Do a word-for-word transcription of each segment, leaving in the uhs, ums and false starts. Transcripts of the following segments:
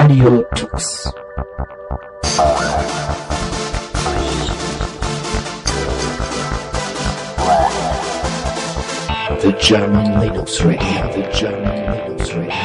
Radio Tux. The German Linux Radio, the German Linux Radio.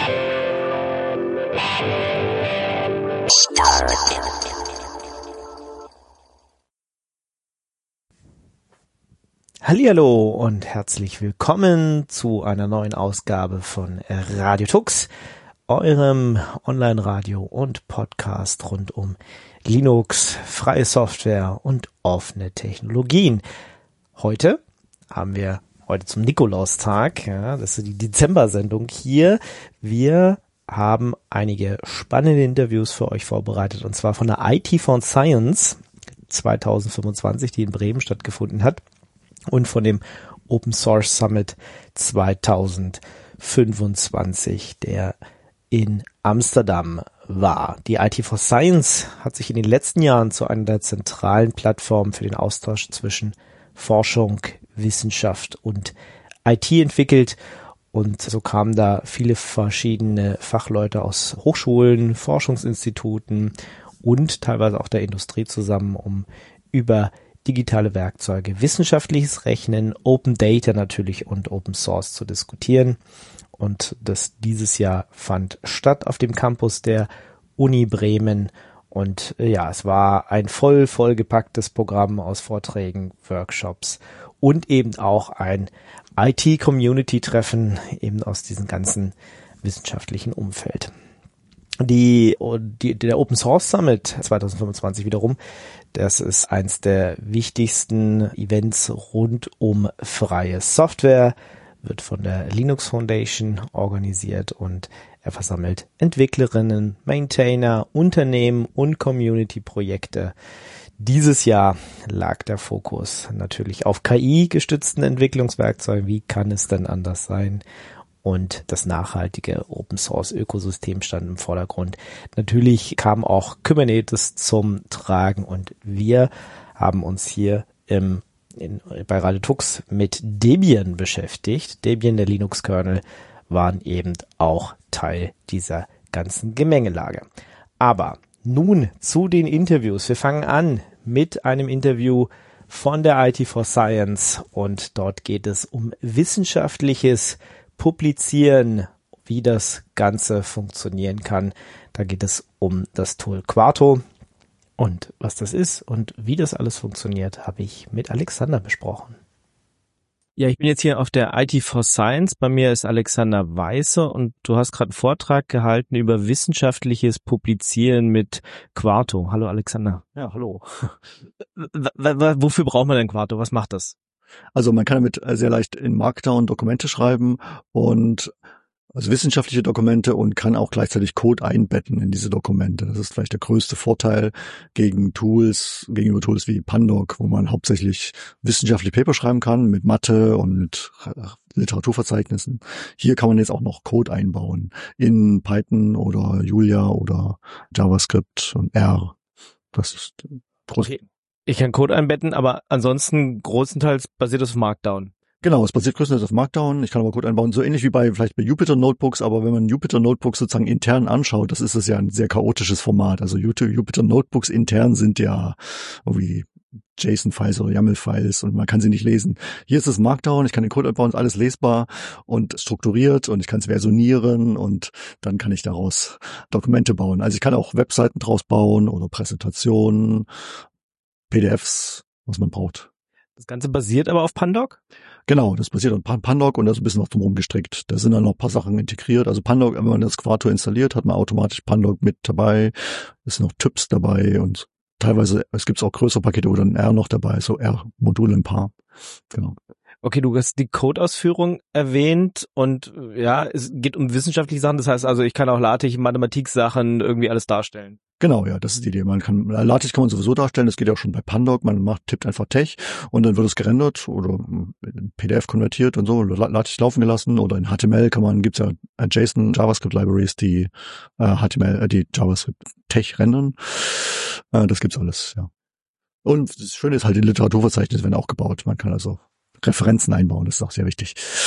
Hallihallo und herzlich willkommen zu einer neuen Ausgabe von Radio Tux, eurem Online-Radio und Podcast rund um Linux, freie Software und offene Technologien. Heute haben wir heute zum Nikolaustag, ja, das ist die Dezember-Sendung hier. Wir haben einige spannende Interviews für euch vorbereitet, und zwar von der I T for Science zwanzig fünfundzwanzig, die in Bremen stattgefunden hat, und von dem Open Source Summit zwanzig fünfundzwanzig, der in Amsterdam war. Die I T for Science hat sich in den letzten Jahren zu einer der zentralen Plattformen für den Austausch zwischen Forschung, Wissenschaft und I T entwickelt, und so kamen da viele verschiedene Fachleute aus Hochschulen, Forschungsinstituten und teilweise auch der Industrie zusammen, um über digitale Werkzeuge, wissenschaftliches Rechnen, Open Data natürlich und Open Source zu diskutieren. Und das dieses Jahr fand statt auf dem Campus der Uni Bremen. Und ja, es war ein voll, voll gepacktes Programm aus Vorträgen, Workshops und eben auch ein I T-Community-Treffen eben aus diesem ganzen wissenschaftlichen Umfeld. Die, die, der Open Source Summit zwanzig fünfundzwanzig wiederum, das ist eins der wichtigsten Events rund um freie Software, wird von der Linux Foundation organisiert, und er versammelt Entwicklerinnen, Maintainer, Unternehmen und Community-Projekte. Dieses Jahr lag der Fokus natürlich auf K I-gestützten Entwicklungswerkzeugen. Wie kann es denn anders sein? Und das nachhaltige Open-Source-Ökosystem stand im Vordergrund. Natürlich kam auch Kubernetes zum Tragen, und wir haben uns hier im, in, bei Radio Tux mit Debian beschäftigt. Debian, der Linux-Kernel, waren eben auch Teil dieser ganzen Gemengelage. Aber nun zu den Interviews. Wir fangen an mit einem Interview von der I T for Science, und dort geht es um wissenschaftliches Publizieren, wie das Ganze funktionieren kann. Da geht es um das Tool Quarto, und was das ist und wie das alles funktioniert, habe ich mit Alexander besprochen. Ja, ich bin jetzt hier auf der I T for Science. Bei mir ist Alexander Weiße, und du hast gerade einen Vortrag gehalten über wissenschaftliches Publizieren mit Quarto. Hallo Alexander. Ja, hallo. W- w- wofür braucht man denn Quarto? Was macht das? Also man kann damit sehr leicht in Markdown Dokumente schreiben, und also wissenschaftliche Dokumente, und kann auch gleichzeitig Code einbetten in diese Dokumente. Das ist vielleicht der größte Vorteil gegen Tools, gegenüber Tools wie Pandoc, wo man hauptsächlich wissenschaftliche Paper schreiben kann mit Mathe und mit Literaturverzeichnissen. Hier kann man jetzt auch noch Code einbauen in Python oder Julia oder JavaScript und R. Das ist groß. Okay. Ich kann Code einbetten, aber ansonsten großenteils basiert das auf Markdown. Genau, es basiert größtenteils auf Markdown. Ich kann aber Code einbauen, so ähnlich wie bei vielleicht bei Jupyter Notebooks, aber wenn man Jupyter Notebooks sozusagen intern anschaut, das ist es ja ein sehr chaotisches Format. Also Jupyter Notebooks intern sind ja irgendwie JSON-Files oder YAML-Files, und man kann sie nicht lesen. Hier ist es Markdown, ich kann den Code einbauen, ist alles lesbar und strukturiert, und ich kann es versionieren, und dann kann ich daraus Dokumente bauen. Also ich kann auch Webseiten draus bauen oder Präsentationen, P D Fs, was man braucht. Das Ganze basiert aber auf Pandoc? Genau, das basiert auf Pandoc, und da ist ein bisschen was drumherum gestrickt. Da sind dann noch ein paar Sachen integriert. Also Pandoc, wenn man das Quarto installiert, hat man automatisch Pandoc mit dabei. Es sind noch Typs dabei, und teilweise, es gibt auch größere Pakete, wo dann R noch dabei ist, so R-Module ein paar. Genau. Okay, du hast die Codeausführung erwähnt, und ja, es geht um wissenschaftliche Sachen. Das heißt also, ich kann auch LaTeX, Mathematik-Sachen irgendwie alles darstellen. Genau, ja, das ist die Idee. Man kann, LaTeX kann man sowieso darstellen, das geht ja auch schon bei Pandoc. Man macht, tippt einfach Tech, und dann wird es gerendert oder in P D F konvertiert und so, LaTeX laufen gelassen, oder in H T M L kann man, gibt's ja JSON, JavaScript Libraries, die äh, H T M L, äh, die JavaScript Tech rendern. Äh, das gibt's alles, ja. Und das Schöne ist halt, die Literaturverzeichnisse werden auch gebaut. Man kann also Referenzen einbauen, das ist auch sehr wichtig.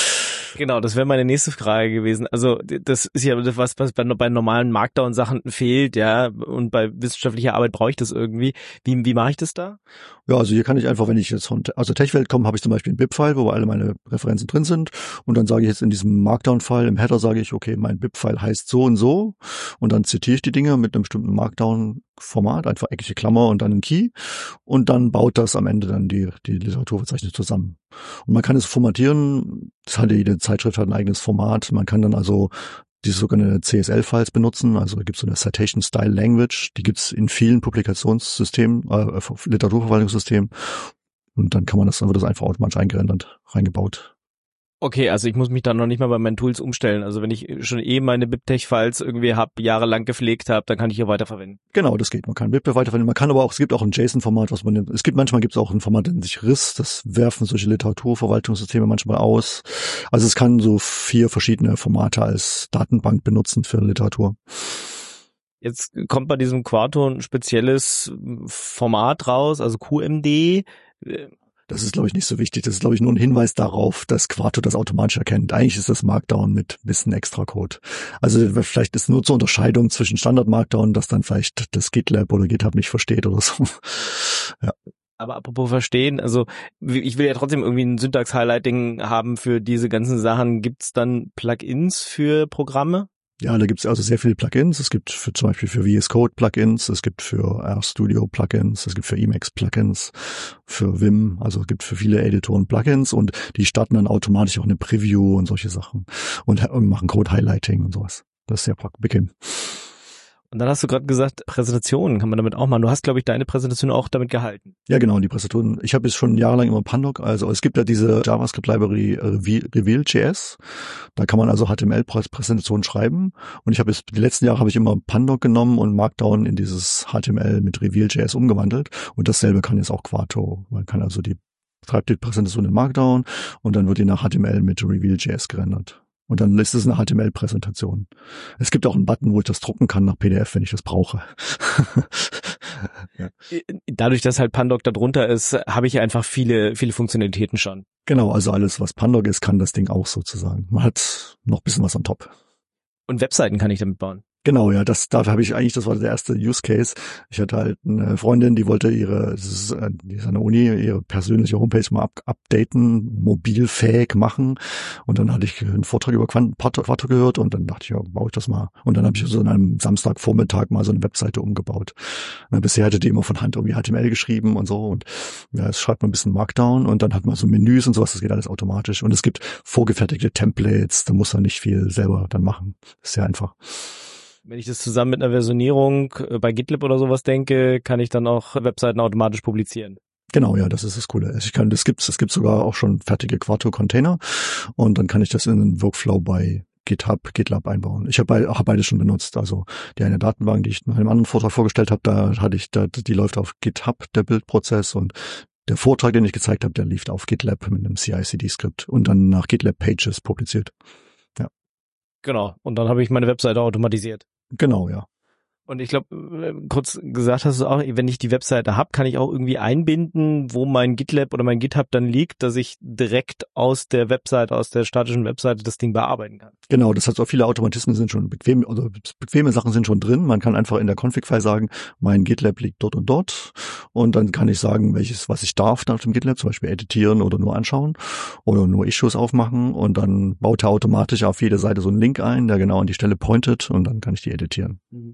Genau, das wäre meine nächste Frage gewesen. Also das ist ja das, was, was bei, bei normalen Markdown-Sachen fehlt, ja, und bei wissenschaftlicher Arbeit brauche ich das irgendwie. Wie, wie mache ich das da? Ja, also hier kann ich einfach, wenn ich jetzt von also Tech-Welt komme, habe ich zum Beispiel ein B I P-File, wo alle meine Referenzen drin sind. Und dann sage ich jetzt in diesem Markdown-File, im Header sage ich, okay, mein B I P-File heißt so und so. Und dann zitiere ich die Dinge mit einem bestimmten Markdown-Format, einfach eckige Klammer und dann ein Key. Und dann baut das am Ende dann die, die Literaturverzeichnis zusammen. Und man kann es formatieren. Das hat jede Zeitschrift hat ein eigenes Format. Man kann dann also diese sogenannte C S L-Files benutzen, also da gibt es so eine Citation Style Language, die gibt es in vielen Publikationssystemen, äh, Literaturverwaltungssystemen und dann kann man das, dann wird das einfach automatisch eingerendert, reingebaut. Okay, also ich muss mich dann noch nicht mal bei meinen Tools umstellen. Also wenn ich schon eh meine BibTeX-Files irgendwie hab, jahrelang gepflegt habe, dann kann ich hier weiterverwenden. Genau, das geht. Man kann BibTeX weiterverwenden. Man kann aber auch, es gibt auch ein JSON-Format, was man nimmt. Es gibt manchmal gibt es auch ein Format, das nennt sich R I S. Das werfen solche Literaturverwaltungssysteme manchmal aus. Also es kann so vier verschiedene Formate als Datenbank benutzen für Literatur. Jetzt kommt bei diesem Quarto ein spezielles Format raus, also Q M D. Das ist, glaube ich, nicht so wichtig. Das ist, glaube ich, nur ein Hinweis darauf, dass Quarto das automatisch erkennt. Eigentlich ist das Markdown mit ein bisschen extra Code. Also vielleicht ist nur zur Unterscheidung zwischen Standard-Markdown, dass dann vielleicht das GitLab oder GitHub nicht versteht oder so. Ja. Aber apropos verstehen, also ich will ja trotzdem irgendwie ein Syntax-Highlighting haben für diese ganzen Sachen. Gibt's dann Plugins für Programme? Ja, da gibt's also sehr viele Plugins. Es gibt für, zum Beispiel für V S Code Plugins, es gibt für RStudio Plugins, es gibt für Emacs Plugins, für Vim, also es gibt für viele Editoren Plugins und die starten dann automatisch auch eine Preview und solche Sachen und, und machen Code Highlighting und sowas. Das ist sehr bequem. Und dann hast du gerade gesagt, Präsentationen kann man damit auch machen. Du hast, glaube ich, deine Präsentation auch damit gehalten. Ja, genau, die Präsentationen. Ich habe jetzt schon jahrelang immer Pandoc. Also es gibt ja diese JavaScript-Library Reveal.js. Da kann man also H T M L-Präsentationen schreiben. Und ich habe jetzt, die letzten Jahre habe ich immer Pandoc genommen und Markdown in dieses H T M L mit Reveal.js umgewandelt. Und dasselbe kann jetzt auch Quarto. Man kann also die, schreibt die Präsentation in Markdown und dann wird die nach H T M L mit Reveal.js gerendert. Und dann ist es eine H T M L-Präsentation. Es gibt auch einen Button, wo ich das drucken kann nach P D F, wenn ich das brauche. Ja. Dadurch, dass halt Pandoc da drunter ist, habe ich einfach viele, viele Funktionalitäten schon. Genau, also alles, was Pandoc ist, kann das Ding auch sozusagen. Man hat noch ein bisschen was on top. Und Webseiten kann ich damit bauen. Genau, ja, das, dafür habe ich eigentlich, das war der erste Use Case. Ich hatte halt eine Freundin, die wollte ihre, das ist, die ist an der Uni, ihre persönliche Homepage mal up, updaten, mobilfähig machen. Und dann hatte ich einen Vortrag über Quarto gehört und dann dachte ich, ja, baue ich das mal. Und dann habe ich so an einem Samstagvormittag mal so eine Webseite umgebaut. Und bisher hatte die immer von Hand irgendwie H T M L geschrieben und so. Und ja, es schreibt man ein bisschen Markdown und dann hat man so Menüs und sowas, das geht alles automatisch. Und es gibt vorgefertigte Templates, da muss man nicht viel selber dann machen. Das ist sehr einfach. Wenn ich das zusammen mit einer Versionierung bei GitLab oder sowas denke, kann ich dann auch Webseiten automatisch publizieren. Genau, ja, das ist das Coole. Ich kann, das gibt's, es gibt sogar auch schon fertige Quarto-Container und dann kann ich das in den Workflow bei GitHub, GitLab einbauen. Ich habe hab beides schon benutzt. Also die eine Datenbank, die ich in einem anderen Vortrag vorgestellt habe, da hatte ich, da, die läuft auf GitHub, der Bildprozess, und der Vortrag, den ich gezeigt habe, der lief auf GitLab mit einem C I C D-Skript und dann nach GitLab Pages publiziert. Ja. Genau. Und dann habe ich meine Webseite automatisiert. Genau, ja. Und ich glaube, kurz gesagt hast du auch, wenn ich die Webseite habe, kann ich auch irgendwie einbinden, wo mein GitLab oder mein GitHub dann liegt, dass ich direkt aus der Webseite, aus der statischen Webseite das Ding bearbeiten kann. Genau, das heißt auch viele Automatismen sind schon bequem, oder bequeme Sachen sind schon drin. Man kann einfach in der Config-File sagen, mein GitLab liegt dort und dort. Und dann kann ich sagen, welches, was ich darf nach dem GitLab, zum Beispiel editieren oder nur anschauen oder nur Issues aufmachen. Und dann baut er automatisch auf jede Seite so einen Link ein, der genau an die Stelle pointet, und dann kann ich die editieren. Mhm.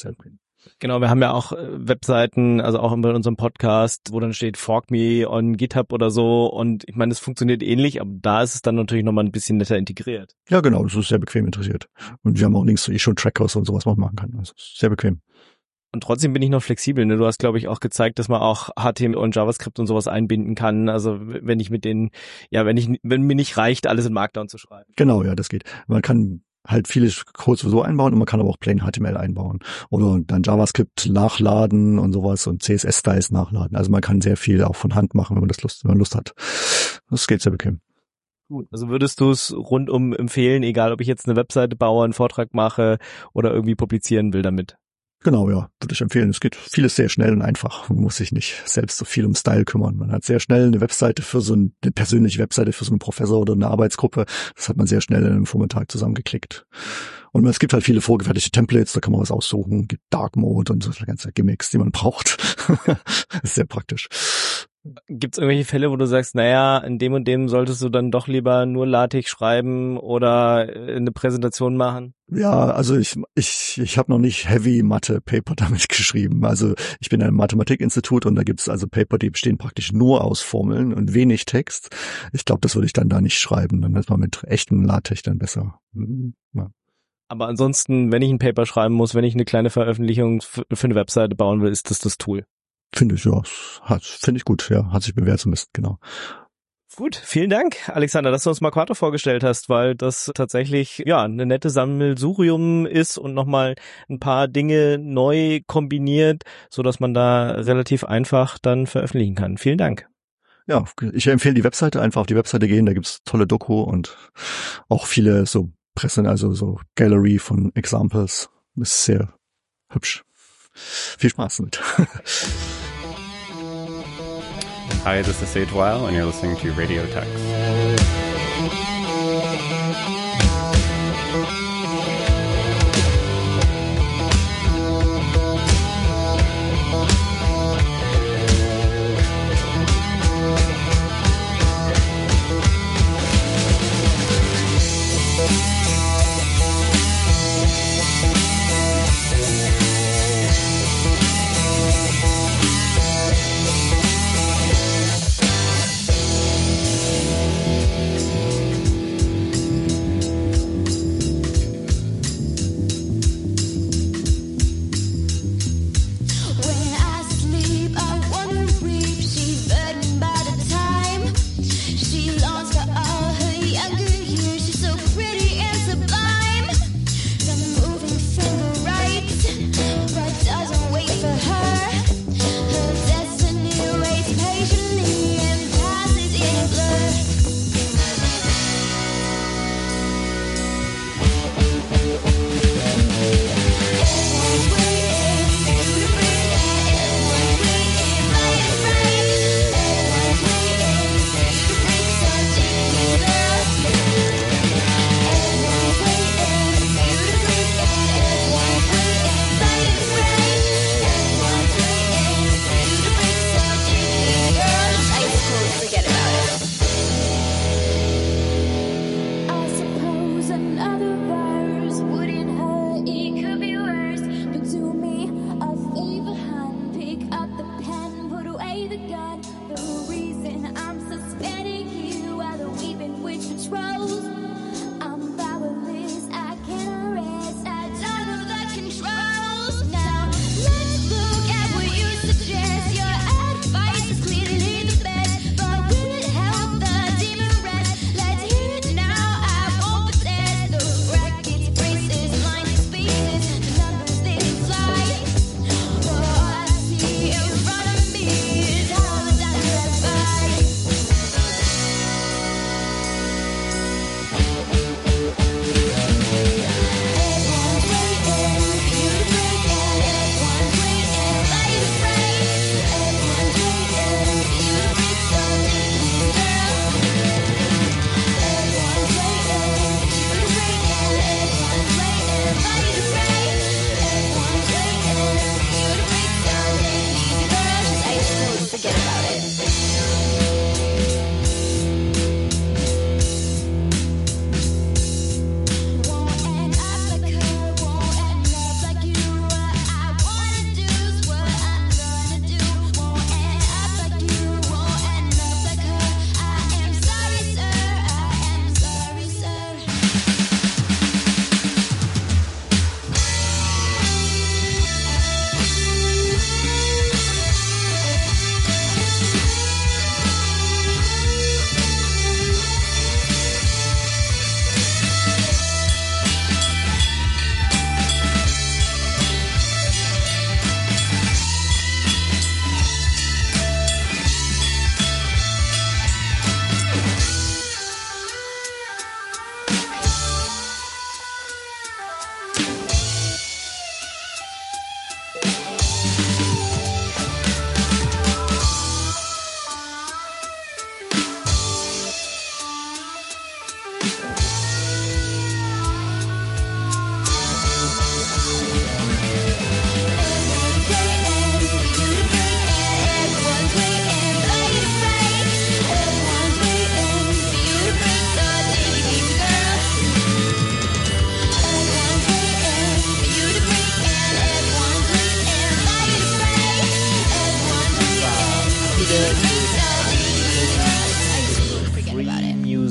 Genau, wir haben ja auch Webseiten, also auch in unserem Podcast, wo dann steht Fork me on GitHub oder so, und ich meine, das funktioniert ähnlich, aber da ist es dann natürlich nochmal ein bisschen netter integriert. Ja, genau, das ist sehr bequem interessiert. Und wir haben auch Links zu Issue-Trackers und sowas, was man machen kann. Das ist sehr bequem. Und trotzdem bin ich noch flexibel, ne? Du hast, glaube ich, auch gezeigt, dass man auch H T M L und JavaScript und sowas einbinden kann. Also wenn ich mit den, ja, wenn ich, wenn mir nicht reicht, alles in Markdown zu schreiben. Genau, ja, das geht. Man kann halt viele Codes sowieso einbauen und man kann aber auch plain H T M L einbauen oder dann JavaScript nachladen und sowas und C S S-Styles nachladen. Also man kann sehr viel auch von Hand machen, wenn man das Lust, wenn man Lust hat. Das geht sehr bequem. Gut, also würdest du es rundum empfehlen, egal ob ich jetzt eine Webseite baue, einen Vortrag mache oder irgendwie publizieren will damit? Genau, ja, würde ich empfehlen. Es geht vieles sehr schnell und einfach. Man muss sich nicht selbst so viel um Style kümmern. Man hat sehr schnell eine Webseite für so ein, eine persönliche Webseite für so einen Professor oder eine Arbeitsgruppe. Das hat man sehr schnell in einem Vormittag zusammengeklickt. Und es gibt halt viele vorgefertigte Templates, da kann man was aussuchen. Gibt Dark Mode und so ganze Gimmicks, die man braucht. Das ist sehr praktisch. Gibt es irgendwelche Fälle, wo du sagst, naja, in dem und dem solltest du dann doch lieber nur LaTeX schreiben oder eine Präsentation machen? Ja, also ich ich ich habe noch nicht Heavy Mathe Paper damit geschrieben. Also ich bin in einem Mathematikinstitut und da gibt's also Paper, die bestehen praktisch nur aus Formeln und wenig Text. Ich glaube, das würde ich dann da nicht schreiben. Dann ist man mit echtem LaTeX dann besser. Ja. Aber ansonsten, wenn ich ein Paper schreiben muss, wenn ich eine kleine Veröffentlichung für eine Webseite bauen will, ist das das Tool. Finde ich, ja. Finde ich gut, ja. Hat sich bewährt zumindest, genau. Gut, vielen Dank, Alexander, dass du uns Marquato vorgestellt hast, weil das tatsächlich ja eine nette Sammelsurium ist und nochmal ein paar Dinge neu kombiniert, so dass man da relativ einfach dann veröffentlichen kann. Vielen Dank. Ja, ich empfehle die Webseite, einfach auf die Webseite gehen, da gibt's tolle Doku und auch viele so Presse, also so Gallery von Examples. Ist sehr hübsch. Viel Spaß mit. Hi, this is Sage Weil, and you're listening to Radio Tux.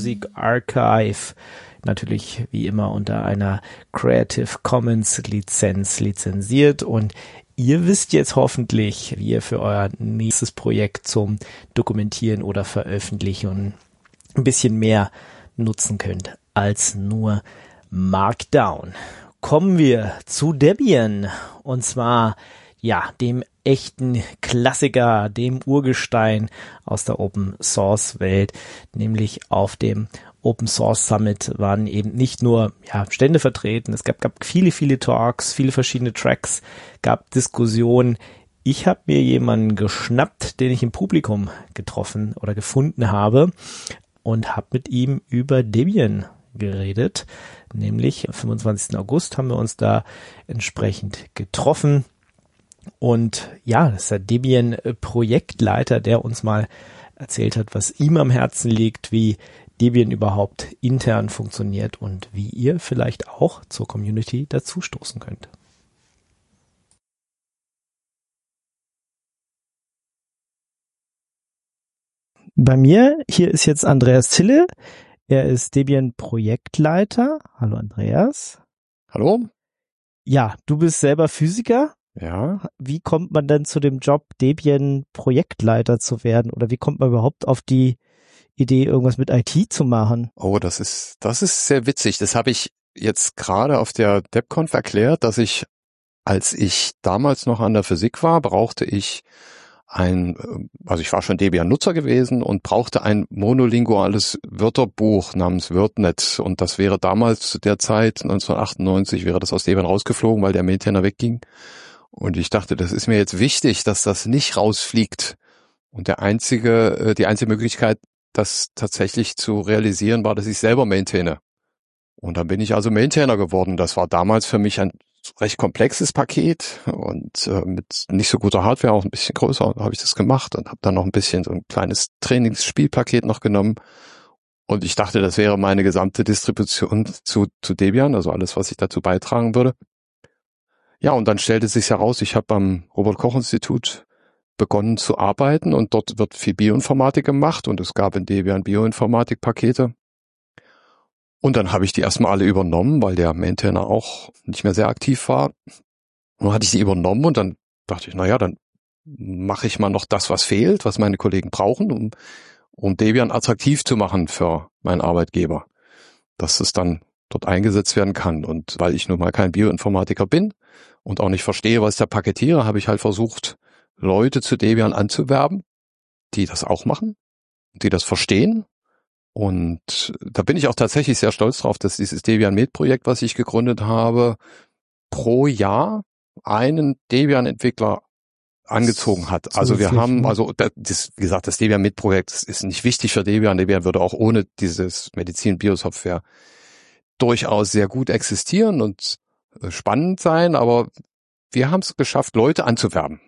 Music Archive. Natürlich wie immer unter einer Creative Commons Lizenz lizenziert. Und ihr wisst jetzt hoffentlich, wie ihr für euer nächstes Projekt zum Dokumentieren oder Veröffentlichen ein bisschen mehr nutzen könnt als nur Markdown. Kommen wir zu Debian, und zwar ja dem echten Klassiker, dem Urgestein aus der Open Source Welt, nämlich auf dem Open Source Summit waren eben nicht nur ja, Stände vertreten, es gab, gab viele, viele Talks, viele verschiedene Tracks, gab Diskussionen. Ich habe mir jemanden geschnappt, den ich im Publikum getroffen oder gefunden habe und habe mit ihm über Debian geredet, nämlich am fünfundzwanzigsten August haben wir uns da entsprechend getroffen. Und ja, das ist der Debian-Projektleiter, der uns mal erzählt hat, was ihm am Herzen liegt, wie Debian überhaupt intern funktioniert und wie ihr vielleicht auch zur Community dazustoßen könnt. Bei mir, hier ist jetzt Andreas Zille. Er ist Debian-Projektleiter. Hallo Andreas. Hallo. Ja, du bist selber Physiker. Ja. Wie kommt man denn zu dem Job, Debian-Projektleiter zu werden? Oder wie kommt man überhaupt auf die Idee, irgendwas mit I T zu machen? Oh, das ist, das ist sehr witzig. Das habe ich jetzt gerade auf der DebConf erklärt, dass ich, als ich damals noch an der Physik war, brauchte ich ein, also ich war schon Debian-Nutzer gewesen und brauchte ein monolinguales Wörterbuch namens WordNet. Und das wäre damals zu der Zeit, neunzehnhundertachtundneunzig, wäre das aus Debian rausgeflogen, weil der Maintainer wegging. Und ich dachte, das ist mir jetzt wichtig, dass das nicht rausfliegt. Und der einzige, die einzige Möglichkeit, das tatsächlich zu realisieren, war, dass ich selber maintaine. Und dann bin ich also Maintainer geworden. Das war damals für mich ein recht komplexes Paket und äh, mit nicht so guter Hardware, auch ein bisschen größer, habe ich das gemacht und habe dann noch ein bisschen so ein kleines Trainingsspielpaket noch genommen. Und ich dachte, das wäre meine gesamte Distribution zu, zu Debian, also alles, was ich dazu beitragen würde. Ja, und dann stellte es sich heraus, ich habe am Robert-Koch-Institut begonnen zu arbeiten und dort wird viel Bioinformatik gemacht und es gab in Debian Bioinformatik-Pakete. Und dann habe ich die erstmal alle übernommen, weil der Maintainer auch nicht mehr sehr aktiv war. Und dann hatte ich die übernommen und dann dachte ich, naja, dann mache ich mal noch das, was fehlt, was meine Kollegen brauchen, um, um Debian attraktiv zu machen für meinen Arbeitgeber, dass es dann dort eingesetzt werden kann. Und weil ich nun mal kein Bioinformatiker bin und auch nicht verstehe, was ich da paketiere, habe ich halt versucht, Leute zu Debian anzuwerben, die das auch machen, die das verstehen. Und da bin ich auch tatsächlich sehr stolz drauf, dass dieses Debian-Med-Projekt, was ich gegründet habe, pro Jahr einen Debian-Entwickler angezogen hat. Also wir haben, also das, wie gesagt, das Debian-Med-Projekt ist nicht wichtig für Debian. Debian würde auch ohne dieses Medizin-Bio-Software durchaus sehr gut existieren und spannend sein, aber wir haben es geschafft, Leute anzuwerben.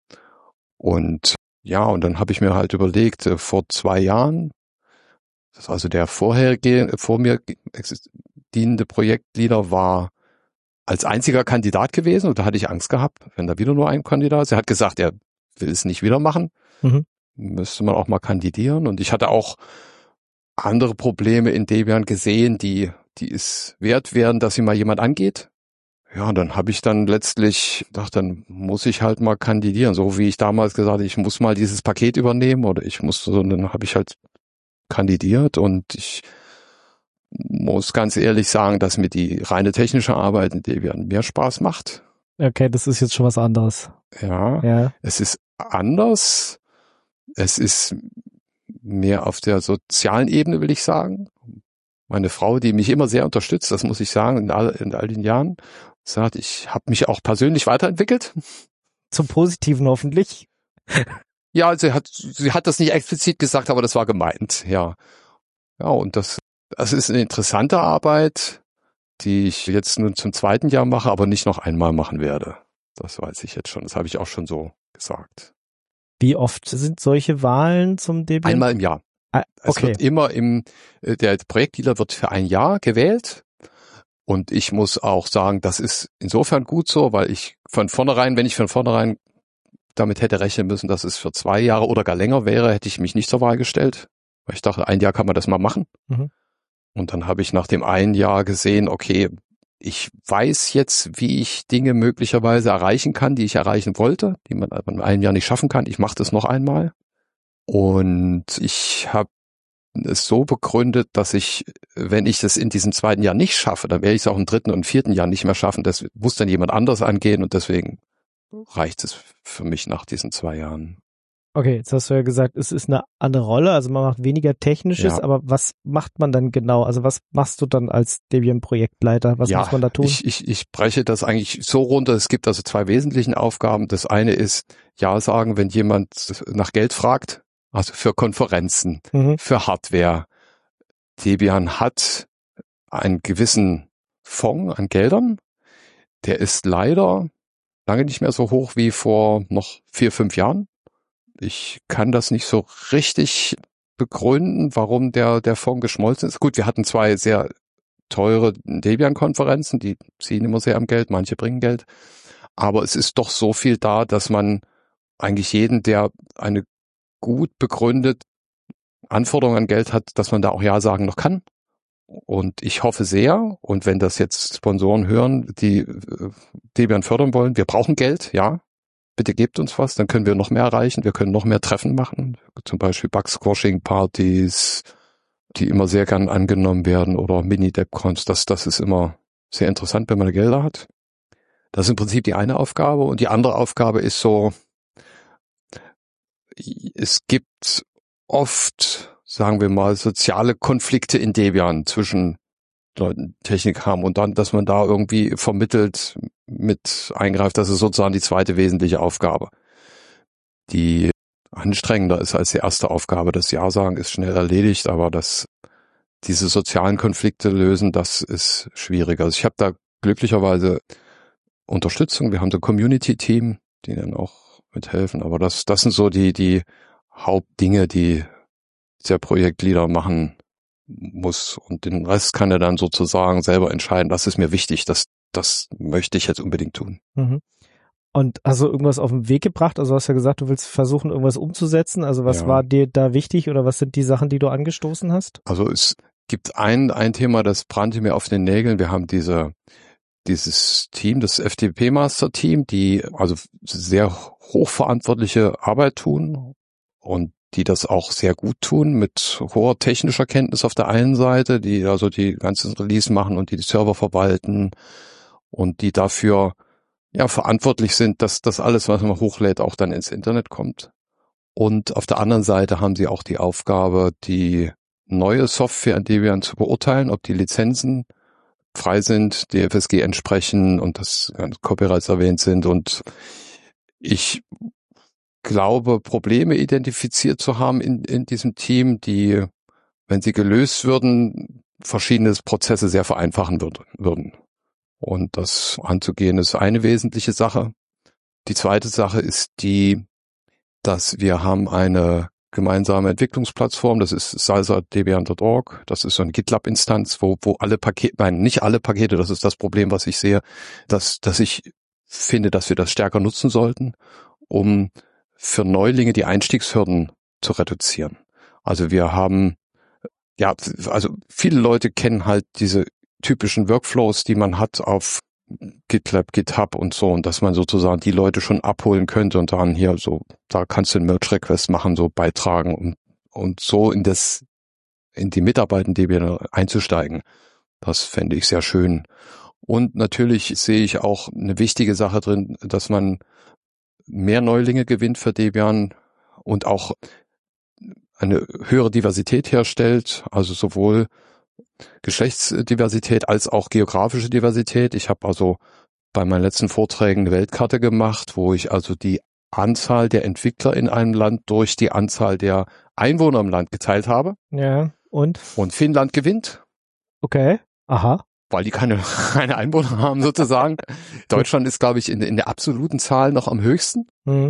Und ja, und dann habe ich mir halt überlegt, vor zwei Jahren, das ist also der vorherige, vor mir dienende Projektleader war als einziger Kandidat gewesen und da hatte ich Angst gehabt, wenn da wieder nur ein Kandidat ist. Er hat gesagt, er will es nicht wieder machen. Mhm. Müsste man auch mal kandidieren. Und ich hatte auch andere Probleme in Debian gesehen, die, die es wert wären, dass sie mal jemand angeht. Ja, und dann habe ich dann letztlich gedacht, dann muss ich halt mal kandidieren. So wie ich damals gesagt habe, ich muss mal dieses Paket übernehmen oder ich muss, so, dann habe ich halt kandidiert und ich muss ganz ehrlich sagen, dass mir die reine technische Arbeit in Debian mehr Spaß macht. Okay, das ist jetzt schon was anderes. Ja, ja. Es ist anders. Es ist mehr auf der sozialen Ebene, will ich sagen. Meine Frau, die mich immer sehr unterstützt, das muss ich sagen, in all, in all den Jahren, sagt, ich habe mich auch persönlich weiterentwickelt. Zum Positiven hoffentlich. Ja, sie hat, sie hat das nicht explizit gesagt, aber das war gemeint, ja. Ja, und das, das ist eine interessante Arbeit, die ich jetzt nun zum zweiten Jahr mache, aber nicht noch einmal machen werde. Das weiß ich jetzt schon, das habe ich auch schon so gesagt. Wie oft sind solche Wahlen zum Debian? Einmal im Jahr. Ah, okay. Es wird immer im, der Projektleader wird für ein Jahr gewählt. Und ich muss auch sagen, das ist insofern gut so, weil ich von vornherein, wenn ich von vornherein damit hätte rechnen müssen, dass es für zwei Jahre oder gar länger wäre, hätte ich mich nicht zur Wahl gestellt. Weil ich dachte, ein Jahr kann man das mal machen. Mhm. Und dann habe ich nach dem einen Jahr gesehen, okay, ich weiß jetzt, wie ich Dinge möglicherweise erreichen kann, die ich erreichen wollte, die man in einem Jahr nicht schaffen kann. Ich mache das noch einmal. Und ich habe es so begründet, dass ich, wenn ich das in diesem zweiten Jahr nicht schaffe, dann werde ich es auch im dritten und vierten Jahr nicht mehr schaffen. Das muss dann jemand anderes angehen und deswegen reicht es für mich nach diesen zwei Jahren. Okay, jetzt hast du ja gesagt, es ist eine andere Rolle, also man macht weniger Technisches, Ja. aber was macht man dann genau? Also was machst du dann als Debian-Projektleiter? Was ja, muss man da tun? Ich, ich, ich breche das eigentlich so runter. Es gibt also zwei wesentlichen Aufgaben. Das eine ist Ja sagen, wenn jemand nach Geld fragt, also für Konferenzen, Mhm. für Hardware. Debian hat einen gewissen Fonds an Geldern. Der ist leider lange nicht mehr so hoch wie vor noch vier, fünf Jahren. Ich kann das nicht so richtig begründen, warum der, der Fonds geschmolzen ist. Gut, wir hatten zwei sehr teure Debian-Konferenzen, die ziehen immer sehr am Geld, manche bringen Geld. Aber es ist doch so viel da, dass man eigentlich jeden, der eine gut begründet Anforderungen an Geld hat, dass man da auch Ja sagen noch kann. Und ich hoffe sehr, und wenn das jetzt Sponsoren hören, die äh, Debian fördern wollen, wir brauchen Geld, ja, bitte gebt uns was, dann können wir noch mehr erreichen, wir können noch mehr Treffen machen, zum Beispiel Bug-Squashing-Partys, die immer sehr gern angenommen werden, oder Mini-DebCons, das, das ist immer sehr interessant, wenn man Gelder hat. Das ist im Prinzip die eine Aufgabe, und die andere Aufgabe ist so, es gibt oft, sagen wir mal, soziale Konflikte in Debian zwischen Leuten, die Technik haben, und dann, dass man da irgendwie vermittelt mit eingreift, das ist sozusagen die zweite wesentliche Aufgabe, die anstrengender ist als die erste Aufgabe. Das Ja sagen ist schnell erledigt, aber das, diese sozialen Konflikte lösen, das ist schwieriger. Also ich habe da glücklicherweise Unterstützung, wir haben so ein Community-Team, die dann auch mithelfen, aber das, das sind so die, die Hauptdinge, die der Projektleader machen muss, und den Rest kann er dann sozusagen selber entscheiden. Das ist mir wichtig, das, das möchte ich jetzt unbedingt tun. Mhm. Und hast du irgendwas auf den Weg gebracht? Also du hast ja gesagt, du willst versuchen, irgendwas umzusetzen. Also was Ja. war dir da wichtig, oder was sind die Sachen, die du angestoßen hast? Also es gibt ein, ein Thema, das brannte mir auf den Nägeln. Wir haben diese, dieses Team, das F T P-Master-Team, die also sehr hochverantwortliche Arbeit tun und die das auch sehr gut tun, mit hoher technischer Kenntnis auf der einen Seite, die also die ganzen Release machen und die die Server verwalten und die dafür ja verantwortlich sind, dass das alles, was man hochlädt, auch dann ins Internet kommt. Und auf der anderen Seite haben sie auch die Aufgabe, die neue Software an Debian zu beurteilen, ob die Lizenzen frei sind, die F S G entsprechen und dass Copyrights erwähnt sind. Und ich glaube, Probleme identifiziert zu haben in, in diesem Team, die, wenn sie gelöst würden, verschiedene Prozesse sehr vereinfachen würd, würden. Und das anzugehen ist eine wesentliche Sache. Die zweite Sache ist die, dass wir haben eine gemeinsame Entwicklungsplattform, das ist salsa punkt debian punkt org, das ist so eine GitLab-Instanz, wo, wo alle Pakete, nein, nicht alle Pakete, das ist das Problem, was ich sehe, dass, dass ich finde, dass wir das stärker nutzen sollten, um für Neulinge die Einstiegshürden zu reduzieren. Also wir haben, ja, also viele Leute kennen halt diese typischen Workflows, die man hat auf GitLab, GitHub und so, und dass man sozusagen die Leute schon abholen könnte und dann hier so, da kannst du einen Merge-Request machen, so beitragen und, und so in das, in die Mitarbeit in Debian einzusteigen. Das fände ich sehr schön. Und natürlich sehe ich auch eine wichtige Sache drin, dass man mehr Neulinge gewinnt für Debian und auch eine höhere Diversität herstellt, also sowohl Geschlechtsdiversität als auch geografische Diversität. Ich habe also bei meinen letzten Vorträgen eine Weltkarte gemacht, wo ich also die Anzahl der Entwickler in einem Land durch die Anzahl der Einwohner im Land geteilt habe. Ja, und? Und Finnland gewinnt. Okay, aha. Weil die keine, keine Einwohner haben sozusagen. Deutschland ist, glaube ich, in, in der absoluten Zahl noch am höchsten. Mhm.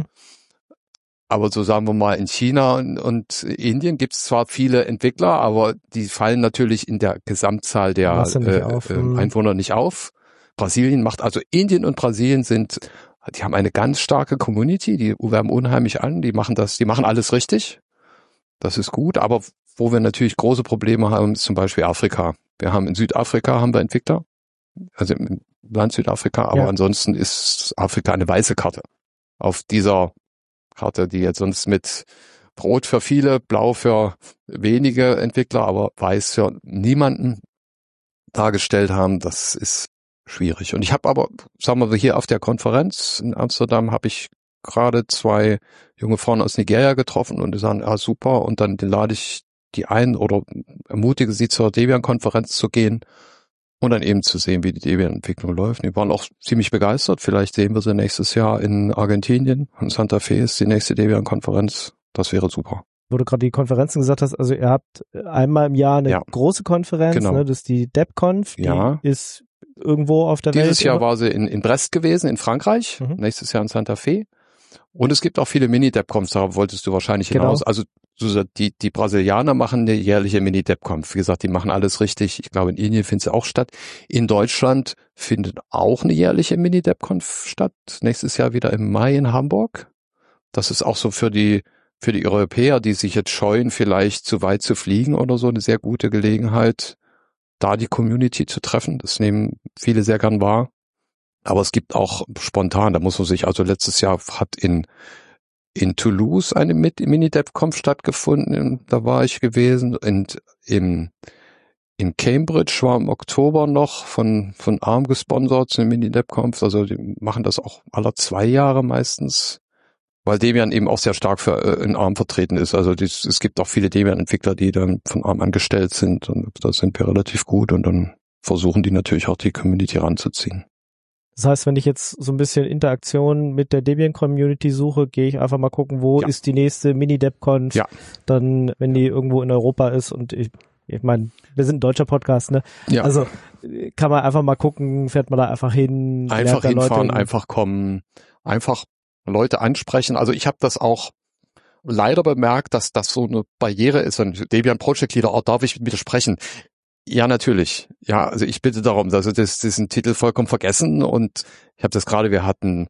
Aber so sagen wir mal, in China und, und Indien gibt es zwar viele Entwickler, aber die fallen natürlich in der Gesamtzahl der Masse nicht äh, auf. äh, Mhm. Einwohner nicht auf. Brasilien macht, also Indien und Brasilien sind, die haben eine ganz starke Community, die werben unheimlich an, die machen das, die machen alles richtig. Das ist gut, aber wo wir natürlich große Probleme haben, ist zum Beispiel Afrika. Wir haben in Südafrika haben wir Entwickler, also im Land Südafrika, aber Ja. ansonsten ist Afrika eine weiße Karte. Auf dieser Karte, die jetzt sonst mit Rot für viele, Blau für wenige Entwickler, aber Weiß für niemanden dargestellt haben, das ist schwierig. Und ich habe aber, sagen wir hier auf der Konferenz in Amsterdam, habe ich gerade zwei junge Frauen aus Nigeria getroffen und die sagen, ah super, und dann lade ich die ein oder ermutige sie zur Debian-Konferenz zu gehen und dann eben zu sehen, wie die Debian-Entwicklung läuft. Die waren auch ziemlich begeistert. Vielleicht sehen wir sie nächstes Jahr in Argentinien. In Santa Fe ist die nächste Debian-Konferenz. Das wäre super. Wo du gerade die Konferenzen gesagt hast, also ihr habt einmal im Jahr eine Ja. große Konferenz, Genau. ne, das ist die DebConf, die Ja. ist irgendwo auf der Welt. Dieses Jahr immer. war sie in, in Brest gewesen, in Frankreich. Mhm. Nächstes Jahr in Santa Fe. Und es gibt auch viele Mini-DebConfs, darauf wolltest du wahrscheinlich Genau. hinaus. Also so, die, die Brasilianer machen eine jährliche Mini-DebConf. Wie gesagt, die machen alles richtig. Ich glaube, in Indien findet sie auch statt. In Deutschland findet auch eine jährliche Mini-DebConf statt. Nächstes Jahr wieder im Mai in Hamburg. Das ist auch so für die für die Europäer, die sich jetzt scheuen, vielleicht zu weit zu fliegen oder so, eine sehr gute Gelegenheit, da die Community zu treffen. Das nehmen viele sehr gern wahr. Aber es gibt auch spontan, da muss man sich, also letztes Jahr hat in in Toulouse eine Mini-DebConf stattgefunden, da war ich gewesen, und im in Cambridge war im Oktober noch von von A R M gesponsert eine Mini-DebConf, also die machen das auch alle zwei Jahre meistens, weil Debian eben auch sehr stark für äh, in A R M vertreten ist. Also dies, es gibt auch viele Debian-Entwickler, die dann von A R M angestellt sind, und da sind wir relativ gut, und dann versuchen die natürlich auch die Community ranzuziehen. Das heißt, wenn ich jetzt so ein bisschen Interaktion mit der Debian-Community suche, gehe ich einfach mal gucken, wo Ja. ist die nächste Mini-DebConf, Ja. dann, wenn die irgendwo in Europa ist, und ich, ich meine, wir sind ein deutscher Podcast, ne? Ja. Also äh, kann man einfach mal gucken, fährt man da einfach hin, Einfach lernt da hinfahren, Leute. einfach kommen, einfach Leute ansprechen. Also ich habe das auch leider bemerkt, dass das so eine Barriere ist. Und Debian Project Leader, oh, darf ich widersprechen? Ja, natürlich. Ja, also ich bitte darum. Also das, das ist ein Titel vollkommen vergessen, und ich habe das gerade, wir hatten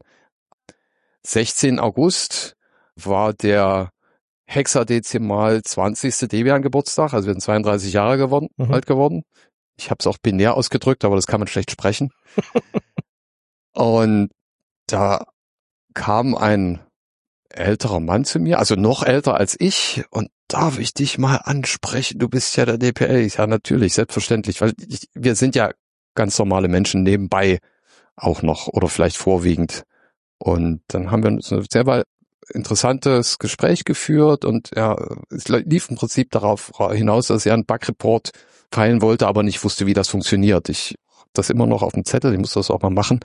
sechzehnten August war der hexadezimal zwanzigste Debian Geburtstag, also wir sind zweiunddreißig Jahre geworden, Mhm. alt geworden. Ich habe es auch binär ausgedrückt, aber das kann man schlecht sprechen. Und da kam ein älterer Mann zu mir, also noch älter als ich, und darf ich dich mal ansprechen? Du bist ja der D P L. Ich sage, natürlich, selbstverständlich, weil ich, wir sind ja ganz normale Menschen nebenbei auch noch oder vielleicht vorwiegend. Und dann haben wir ein sehr interessantes Gespräch geführt, und ja, es lief im Prinzip darauf hinaus, dass er einen Bug-Report feilen wollte, aber nicht wusste, wie das funktioniert. Ich habe das immer noch auf dem Zettel, ich muss das auch mal machen.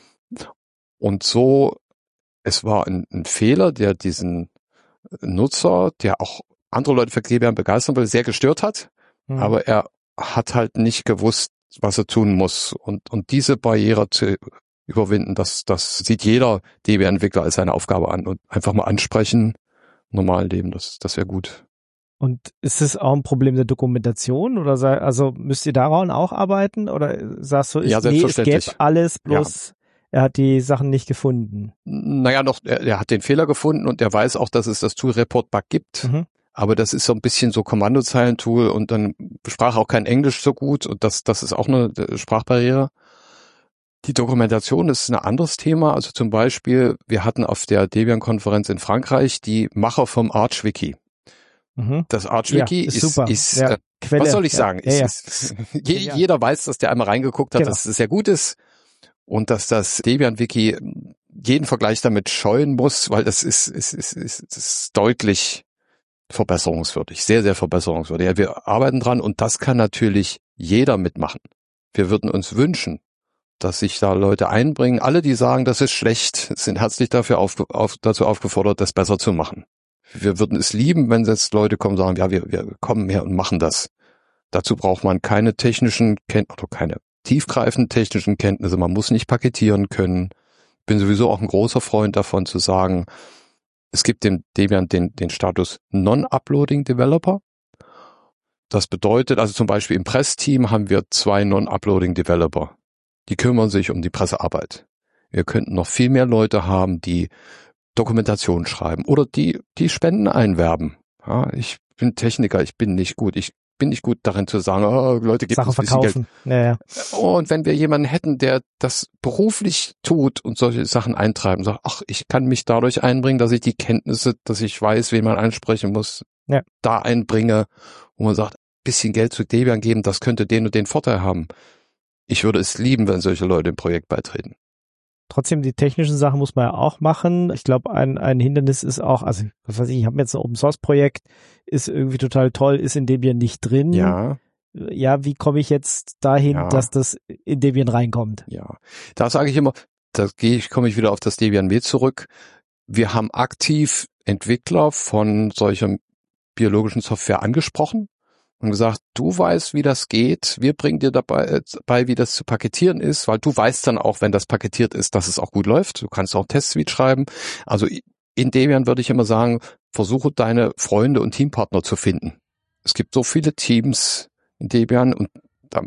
Und so, es war ein, ein Fehler, der diesen Nutzer, der auch andere Leute für Debian begeistern will, sehr gestört hat, Mhm. aber er hat halt nicht gewusst, was er tun muss. Und, und diese Barriere zu überwinden, das, das sieht jeder Debian-Entwickler als seine Aufgabe an, und einfach mal ansprechen, normal leben, das, das wäre gut. Und ist es auch ein Problem der Dokumentation, oder sei, also müsst ihr daran auch arbeiten, oder sagst du, ist, Ja, nee, es selbstverständlich. gäbe alles, bloß er hat die Sachen nicht gefunden? Naja, noch, er, er hat den Fehler gefunden, und er weiß auch, dass es das Tool Report Bug gibt. Mhm. Aber das ist so ein bisschen so Kommandozeilentool, und dann sprach auch kein Englisch so gut, und das, das ist auch eine Sprachbarriere. Die Dokumentation ist ein anderes Thema. Also zum Beispiel, wir hatten auf der Debian-Konferenz in Frankreich die Macher vom ArchWiki. Mhm. Das ArchWiki Ja, ist ist, super. ist Ja, äh, Quelle. was soll ich Ja, sagen? ja, ja. Ist, ist, je, Ja. Jeder weiß, dass der einmal reingeguckt hat, Genau. dass es sehr gut ist, und dass das Debian-Wiki jeden Vergleich damit scheuen muss, weil das ist, ist, ist, ist, ist deutlich verbesserungswürdig, sehr, sehr verbesserungswürdig. Ja, wir arbeiten dran, und das kann natürlich jeder mitmachen. Wir würden uns wünschen, dass sich da Leute einbringen. Alle, die sagen, das ist schlecht, sind herzlich dafür auf, auf, dazu aufgefordert, das besser zu machen. Wir würden es lieben, wenn jetzt Leute kommen und sagen, ja, wir, wir kommen her und machen das. Dazu braucht man keine technischen Kenntnisse oder keine tiefgreifenden technischen Kenntnisse. Man muss nicht paketieren können. Bin sowieso auch ein großer Freund davon zu sagen, es gibt dem Debian den, den Status Non-Uploading Developer. Das bedeutet, also zum Beispiel im Pressteam haben wir zwei Non-Uploading Developer. Die kümmern sich um die Pressearbeit. Wir könnten noch viel mehr Leute haben, die Dokumentation schreiben oder die, die Spenden einwerben. Ja, ich bin Techniker, ich bin nicht gut. Ich bin nicht gut darin zu sagen, oh, Leute, gibt Sachen uns ein bisschen Geld. verkaufen. Ja, ja. Und wenn wir jemanden hätten, der das beruflich tut und solche Sachen eintreiben, sagt, ach, ich kann mich dadurch einbringen, dass ich die Kenntnisse, dass ich weiß, wen man ansprechen muss, Ja. da einbringe, wo man sagt, ein bisschen Geld zu Debian geben, das könnte den und den Vorteil haben. Ich würde es lieben, wenn solche Leute im Projekt beitreten. Trotzdem, die technischen Sachen muss man ja auch machen. Ich glaube, ein, ein Hindernis ist auch, also, was weiß ich, ich habe jetzt ein Open-Source-Projekt, ist irgendwie total toll, ist in Debian nicht drin. Ja. Ja, wie komme ich jetzt dahin, Ja. dass das in Debian reinkommt? Ja, da sage ich immer, da gehe ich, komme ich wieder auf das Debian M zurück. Wir haben aktiv Entwickler von solcher biologischen Software angesprochen und gesagt, du weißt, wie das geht, wir bringen dir dabei äh, bei, wie das zu paketieren ist, weil du weißt dann auch, wenn das paketiert ist, dass es auch gut läuft. Du kannst auch Test-Suite schreiben. Also in Debian würde ich immer sagen, versuche deine Freunde und Teampartner zu finden. Es gibt so viele Teams in Debian und da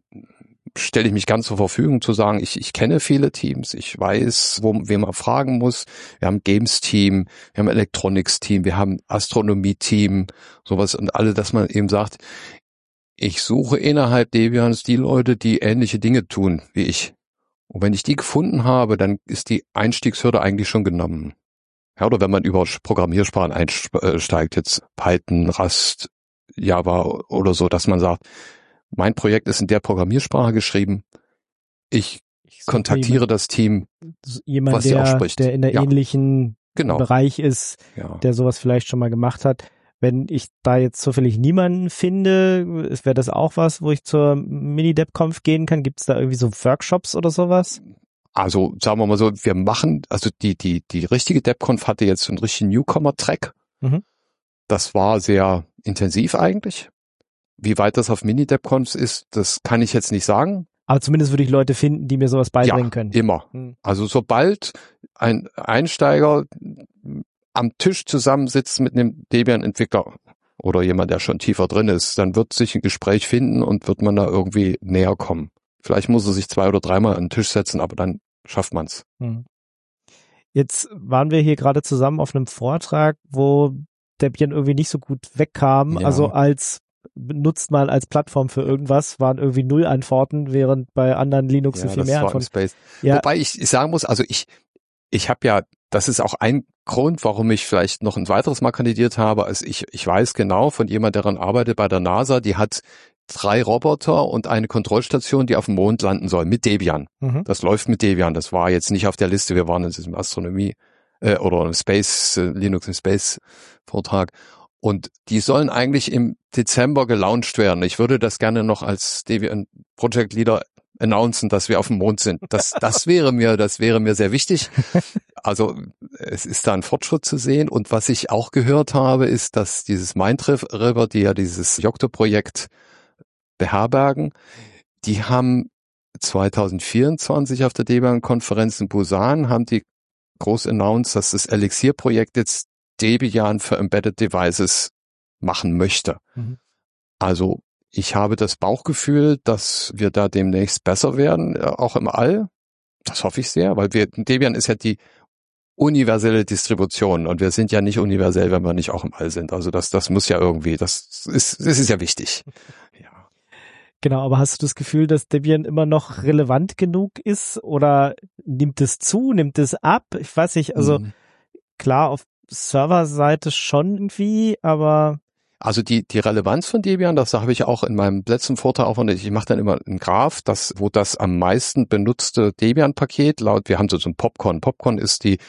stelle ich mich ganz zur Verfügung zu sagen, ich, ich kenne viele Teams, ich weiß, wo, wen man fragen muss. Wir haben Games-Team, wir haben Electronics-Team, wir haben Astronomie-Team, sowas und alle, dass man eben sagt, ich suche innerhalb Debians die Leute, die ähnliche Dinge tun wie ich. Und wenn ich die gefunden habe, dann ist die Einstiegshürde eigentlich schon genommen. Ja, oder wenn man über Programmiersprachen einsteigt, jetzt Python, Rust, Java oder so, dass man sagt, mein Projekt ist in der Programmiersprache geschrieben. Ich, ich kontaktiere jemand, das Team, jemand, was der, sie auch spricht. Der in der ja. ähnlichen genau. Bereich ist, ja. der sowas vielleicht schon mal gemacht hat. Wenn ich da jetzt zufällig niemanden finde, wäre das auch was, wo ich zur Mini-DebConf gehen kann? Gibt es da irgendwie so Workshops oder sowas? Also sagen wir mal so, wir machen, also die die die richtige DebConf hatte jetzt so einen richtigen Newcomer-Track. Mhm. Das war sehr intensiv eigentlich. Wie weit das auf Mini-DebConfs ist, das kann ich jetzt nicht sagen. Aber zumindest würde ich Leute finden, die mir sowas beibringen ja, können. Immer. Hm. Also sobald ein Einsteiger am Tisch zusammensitzt mit einem Debian-Entwickler oder jemand, der schon tiefer drin ist, dann wird sich ein Gespräch finden und wird man da irgendwie näher kommen. Vielleicht muss er sich zwei oder dreimal an den Tisch setzen, aber dann schafft man's. Hm. Jetzt waren wir hier gerade zusammen auf einem Vortrag, wo Debian irgendwie nicht so gut wegkam. Ja. Also als benutzt mal als Plattform für irgendwas, waren irgendwie null Antworten, während bei anderen Linux ja, so viel das mehr war Antworten. Space. Ja. Wobei ich, ich sagen muss, also ich, ich habe ja, das ist auch ein Grund, warum ich vielleicht noch ein weiteres Mal kandidiert habe. Also ich, ich weiß genau von jemand, der daran arbeitet bei der NASA, die hat drei Roboter und eine Kontrollstation, die auf dem Mond landen soll, mit Debian. Mhm. Das läuft mit Debian. Das war jetzt nicht auf der Liste. Wir waren in diesem Astronomie äh, oder im Space, äh, Linux im Space Vortrag. Und die sollen eigentlich im Dezember gelauncht werden. Ich würde das gerne noch als Debian Project Leader announcen, dass wir auf dem Mond sind. Das, das wäre mir, das wäre mir sehr wichtig. Also es ist da ein Fortschritt zu sehen. Und was ich auch gehört habe, ist, dass dieses Mindriver, die ja dieses Yocto-Projekt beherbergen, die haben zwanzig vierundzwanzig auf der Debian-Konferenz in Busan, haben die groß announced, dass das Elixir-Projekt jetzt Debian für Embedded Devices machen möchte. Mhm. Also ich habe das Bauchgefühl, dass wir da demnächst besser werden, auch im All. Das hoffe ich sehr, weil wir, Debian ist ja die universelle Distribution und wir sind ja nicht universell, wenn wir nicht auch im All sind. Also das, das muss ja irgendwie, das ist, das ist ja wichtig. Ja. Genau, aber hast du das Gefühl, dass Debian immer noch relevant genug ist oder nimmt es zu, nimmt es ab? Ich weiß nicht, also mhm. klar, auf Serverseite schon irgendwie, aber also die die Relevanz von Debian, das habe ich auch in meinem letzten Vortrag auch, ich mache dann immer einen Graph, das wo das am meisten benutzte Debian-Paket laut, wir haben so ein Popcorn. Popcorn ist die,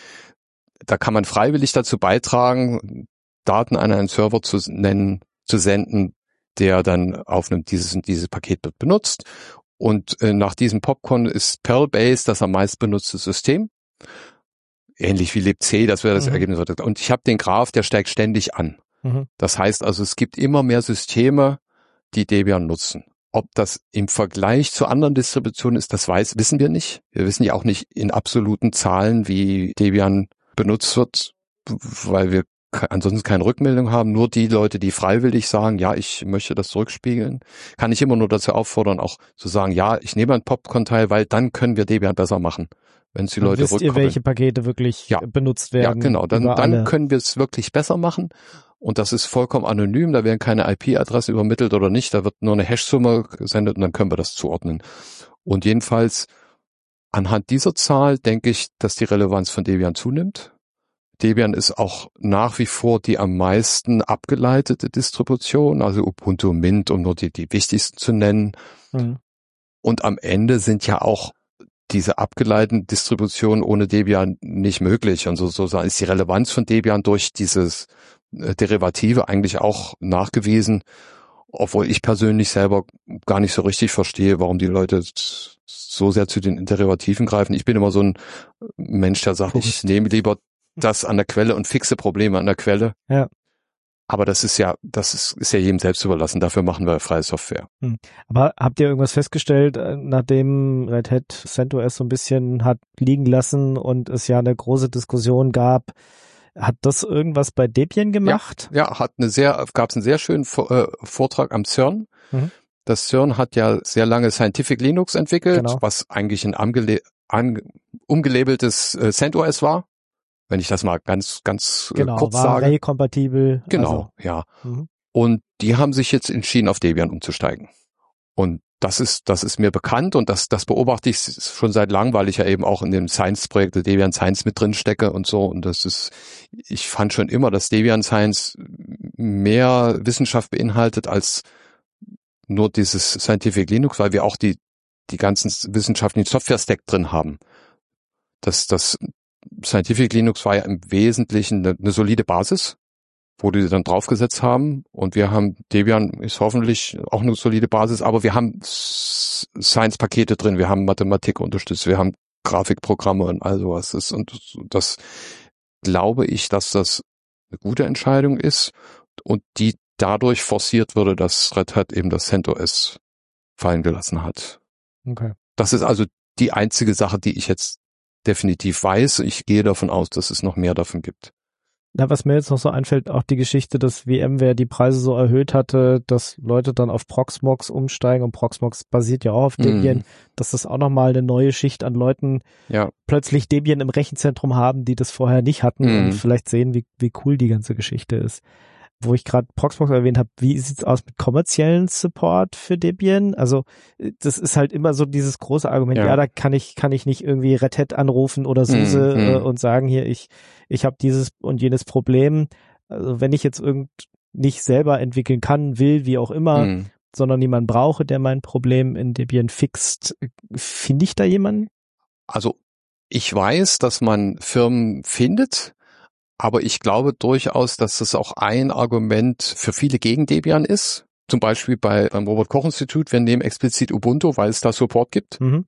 da kann man freiwillig dazu beitragen, Daten an einen Server zu nennen, zu senden, der dann aufnimmt, dieses und dieses Paket wird benutzt. Und äh, nach diesem Popcorn ist Perl-Base das am meist benutzte System. Ähnlich wie libc, das wäre das mhm. Ergebnis. Und ich habe den Graph, der steigt ständig an. Mhm. Das heißt also, es gibt immer mehr Systeme, die Debian nutzen. Ob das im Vergleich zu anderen Distributionen ist, das weiß, wissen wir nicht. Wir wissen ja auch nicht in absoluten Zahlen, wie Debian benutzt wird, weil wir ansonsten keine Rückmeldung haben. Nur die Leute, die freiwillig sagen, ja, ich möchte das zurückspiegeln, kann ich immer nur dazu auffordern, auch zu sagen, ja, ich nehme einen Popcorn-Teil, weil dann können wir Debian besser machen. wenn es die Dann Leute wisst ihr, rückkoppeln. welche Pakete wirklich Ja. benutzt Ja, werden. genau. Dann, über dann alle. können wir es wirklich besser machen. Und das ist vollkommen anonym. Da werden keine I P-Adressen übermittelt oder nicht. Da wird nur eine Hash-Summe gesendet und dann können wir das zuordnen. Und jedenfalls anhand dieser Zahl denke ich, dass die Relevanz von Debian zunimmt. Debian ist auch nach wie vor die am meisten abgeleitete Distribution, also Ubuntu, Mint, um nur die, die wichtigsten zu nennen. Mhm. Und am Ende sind ja auch diese abgeleiteten Distributionen ohne Debian nicht möglich. Und so, so ist die Relevanz von Debian durch dieses äh, Derivative eigentlich auch nachgewiesen, obwohl ich persönlich selber gar nicht so richtig verstehe, warum die Leute so sehr zu den Derivativen greifen. Ich bin immer so ein Mensch, der sagt, ich nehme lieber das an der Quelle und fixe Probleme an der Quelle. Ja. Aber das ist ja, das ist, ist ja jedem selbst überlassen. Dafür machen wir freie Software. Hm. Aber habt ihr irgendwas festgestellt, nachdem Red Hat CentOS so ein bisschen hat liegen lassen und es ja eine große Diskussion gab, hat das irgendwas bei Debian gemacht? Ja, ja hat eine sehr, gab es einen sehr schönen äh, Vortrag am CERN. Mhm. Das CERN hat ja sehr lange Scientific Linux entwickelt, genau. was eigentlich ein angele- an, umgelabeltes äh, CentOS war. Wenn ich das mal ganz, ganz genau, äh, kurz war sage. Array-kompatibel. Genau, also. ja. Mhm. Und die haben sich jetzt entschieden, auf Debian umzusteigen. Und das ist, das ist mir bekannt und das, das beobachte ich schon seit langem, weil ich ja eben auch in dem Science-Projekt der Debian Science mit drin stecke und so. Und das ist, ich fand schon immer, dass Debian Science mehr Wissenschaft beinhaltet als nur dieses Scientific Linux, weil wir auch die, die ganzen wissenschaftlichen Software-Stack drin haben. Das, das Scientific Linux war ja im Wesentlichen eine, eine solide Basis, wo die dann draufgesetzt haben. Und wir haben, Debian ist hoffentlich auch eine solide Basis, aber wir haben Science-Pakete drin, wir haben Mathematik unterstützt, wir haben Grafikprogramme und all sowas. Das, und das glaube ich, dass das eine gute Entscheidung ist und die dadurch forciert wurde, dass Red Hat eben das CentOS fallen gelassen hat. Okay. Das ist also die einzige Sache, die ich jetzt definitiv weiß. Ich gehe davon aus, dass es noch mehr davon gibt. Na, was mir jetzt noch so einfällt, auch die Geschichte, dass VMware die Preise so erhöht hatte, dass Leute dann auf Proxmox umsteigen und Proxmox basiert ja auch auf Debian, mm. dass das auch nochmal eine neue Schicht an Leuten ja. plötzlich Debian im Rechenzentrum haben, die das vorher nicht hatten mm. und vielleicht sehen, wie, wie cool die ganze Geschichte ist. Wo ich gerade Proxmox erwähnt habe, wie sieht's aus mit kommerziellen Support für Debian? Also das ist halt immer so dieses große Argument, ja, ja da kann ich kann ich nicht irgendwie Red Hat anrufen oder SUSE mm, äh, mm. und sagen, hier, ich ich habe dieses und jenes Problem. Also wenn ich jetzt irgend nicht selber entwickeln kann, will, wie auch immer, mm. sondern jemanden brauche, der mein Problem in Debian fixt, finde ich da jemanden? Also ich weiß, dass man Firmen findet, aber ich glaube durchaus, dass das auch ein Argument für viele gegen Debian ist. Zum Beispiel bei, beim Robert-Koch-Institut, wir nehmen explizit Ubuntu, weil es da Support gibt. Mhm.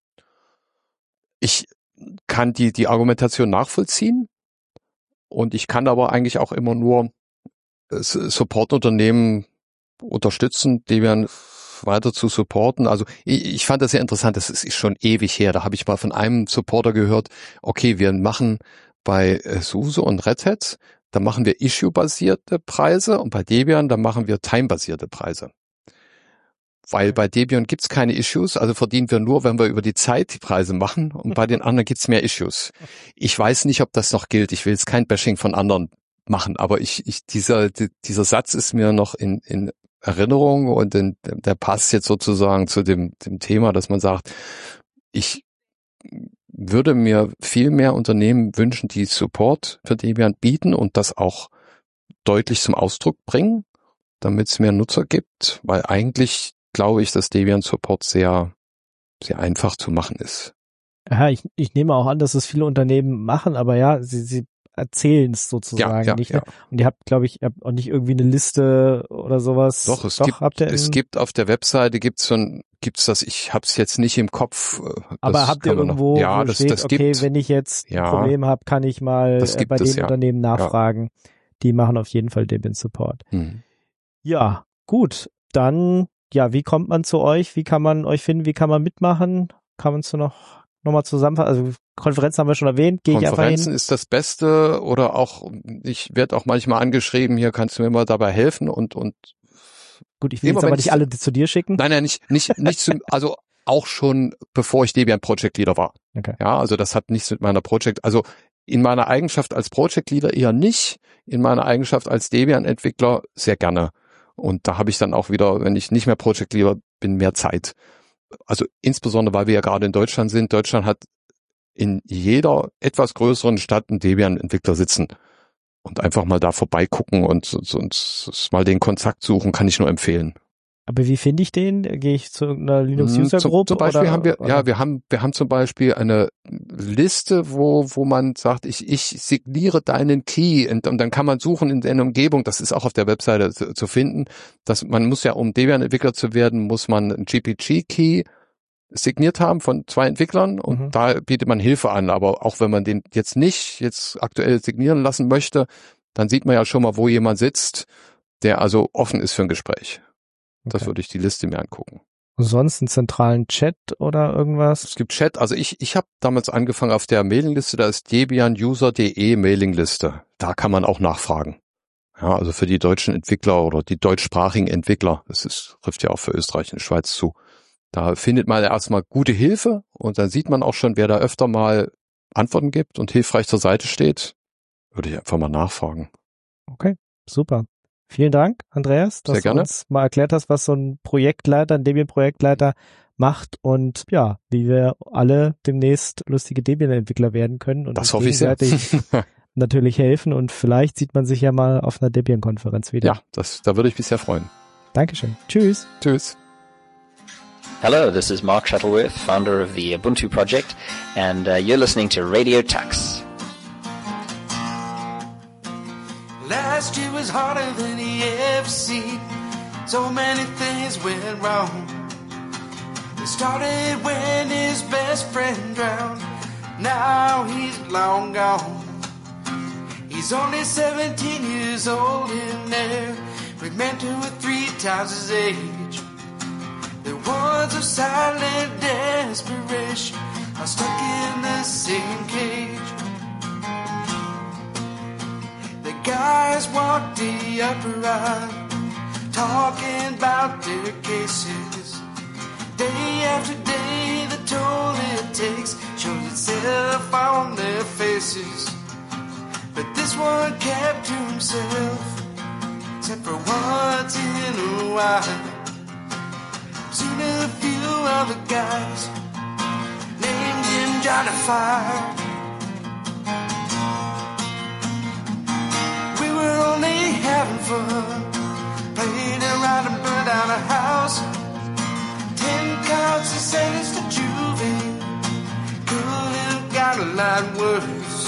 Ich kann die, die Argumentation nachvollziehen und ich kann aber eigentlich auch immer nur Supportunternehmen unterstützen, Debian weiter zu supporten. Also ich, ich fand das sehr interessant, das ist schon ewig her. Da habe ich mal von einem Supporter gehört, okay, wir machen bei SUSE und Red Hat, da machen wir Issue-basierte Preise und bei Debian, da machen wir Time-basierte Preise. Weil bei Debian gibt's keine Issues, also verdienen wir nur, wenn wir über die Zeit die Preise machen und bei den anderen gibt's mehr Issues. Ich weiß nicht, ob das noch gilt. Ich will jetzt kein Bashing von anderen machen, aber ich, ich dieser, dieser Satz ist mir noch in, in Erinnerung und in, der passt jetzt sozusagen zu dem, dem Thema, dass man sagt, ich würde mir viel mehr Unternehmen wünschen, die Support für Debian bieten und das auch deutlich zum Ausdruck bringen, damit es mehr Nutzer gibt, weil eigentlich glaube ich, dass Debian Support sehr, sehr einfach zu machen ist. Ja, ich, ich nehme auch an, dass es viele Unternehmen machen, aber ja, sie, sie erzählen es sozusagen ja, ja, nicht. Ja. Ne? Und ihr habt, glaube ich, ihr habt auch nicht irgendwie eine Liste oder sowas. Doch, es Doch, gibt, habt ihr es gibt auf der Webseite gibt's so ein, gibt's das, ich hab's jetzt nicht im Kopf. Aber habt ihr irgendwo, noch, ja, wo das, steht, das okay, gibt, wenn ich jetzt ja, ein Problem habe, kann ich mal äh, bei es, den ja. Unternehmen nachfragen. Ja. Die machen auf jeden Fall Debian Support. Hm. Ja, gut. Dann, ja, wie kommt man zu euch? Wie kann man euch finden? Wie kann man mitmachen? Kann man es noch nochmal zusammenfassen? Also Konferenzen haben wir schon erwähnt. Gehe ich einfach hin? Konferenzen ist das Beste oder auch, ich werde auch manchmal angeschrieben, hier kannst du mir mal dabei helfen und und gut, ich will jetzt aber nicht alle zu dir schicken. Nein, nein, nicht nicht nicht zu, also auch schon bevor ich Debian Project Leader war. Okay. Ja, also das hat nichts mit meiner Project, also in meiner Eigenschaft als Project Leader eher nicht, in meiner Eigenschaft als Debian-Entwickler sehr gerne. Und da habe ich dann auch wieder, wenn ich nicht mehr Project Leader bin, mehr Zeit. Also insbesondere, weil wir ja gerade in Deutschland sind. Deutschland hat in jeder etwas größeren Stadt einen Debian-Entwickler sitzen. Und einfach mal da vorbeigucken und, und, und mal den Kontakt suchen, kann ich nur empfehlen. Aber wie finde ich den? Gehe ich zu einer Linux-User-Group? Zum, zum Beispiel oder, haben wir, oder? ja, wir haben, wir haben zum Beispiel eine Liste, wo, wo man sagt, ich, ich signiere deinen Key und, und dann kann man suchen in der Umgebung. Das ist auch auf der Webseite zu, zu finden. Dass man muss ja, um Debian-Entwickler zu werden, muss man einen G P G-Key signiert haben von zwei Entwicklern und mhm. da bietet man Hilfe an. Aber auch wenn man den jetzt nicht jetzt aktuell signieren lassen möchte, dann sieht man ja schon mal, wo jemand sitzt, der also offen ist für ein Gespräch. Das okay. würde ich die Liste mir angucken. Sonst einen zentralen Chat oder irgendwas? Es gibt Chat. Also ich ich habe damals angefangen auf der Mailingliste, da ist debianuser punkt de Mailingliste. Da kann man auch nachfragen. Ja, also für die deutschen Entwickler oder die deutschsprachigen Entwickler, das ist, trifft ja auch für Österreich und Schweiz zu. Da findet man erstmal gute Hilfe und dann sieht man auch schon, wer da öfter mal Antworten gibt und hilfreich zur Seite steht. Würde ich einfach mal nachfragen. Okay, super. Vielen Dank, Andreas, dass du uns mal erklärt hast, was so ein Projektleiter, ein Debian-Projektleiter macht und ja, wie wir alle demnächst lustige Debian-Entwickler werden können und das uns hoffe ich sehr. natürlich helfen und vielleicht sieht man sich ja mal auf einer Debian-Konferenz wieder. Ja, das, da würde ich mich sehr freuen. Dankeschön. Tschüss. Tschüss. Hello, this is Mark Shuttleworth, founder of the Ubuntu Project, and uh, you're listening to Radio Tux. Last year was harder than he ever seen. So many things went wrong. It started when his best friend drowned. Now he's long gone. He's only seventeen years old in there, with men who are three times his age. The ones of silent desperation are stuck in the same cage. The guys walk the upper aisle, talking about their cases. Day after day, the toll it takes shows itself on their faces. But this one kept to himself, except for once in a while. Seen a few other guys named him Johnny Fire. We were only having fun, playing around and burned down a house. Ten counts and sentenced to juvie, couldn't have got a lot worse.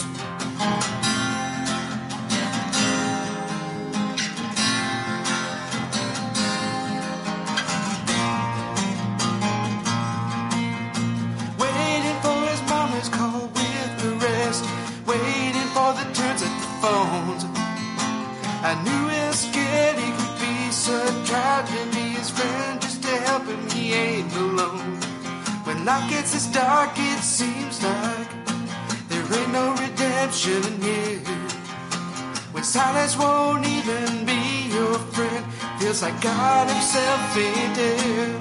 Waiting for his mama's call with the rest, waiting for the turns at the phones. I knew he was scared he could be so tried to be his friend just to help him, he ain't alone. When life gets this dark, it seems like there ain't no redemption here. When silence won't even be your friend, feels like God himself ain't there.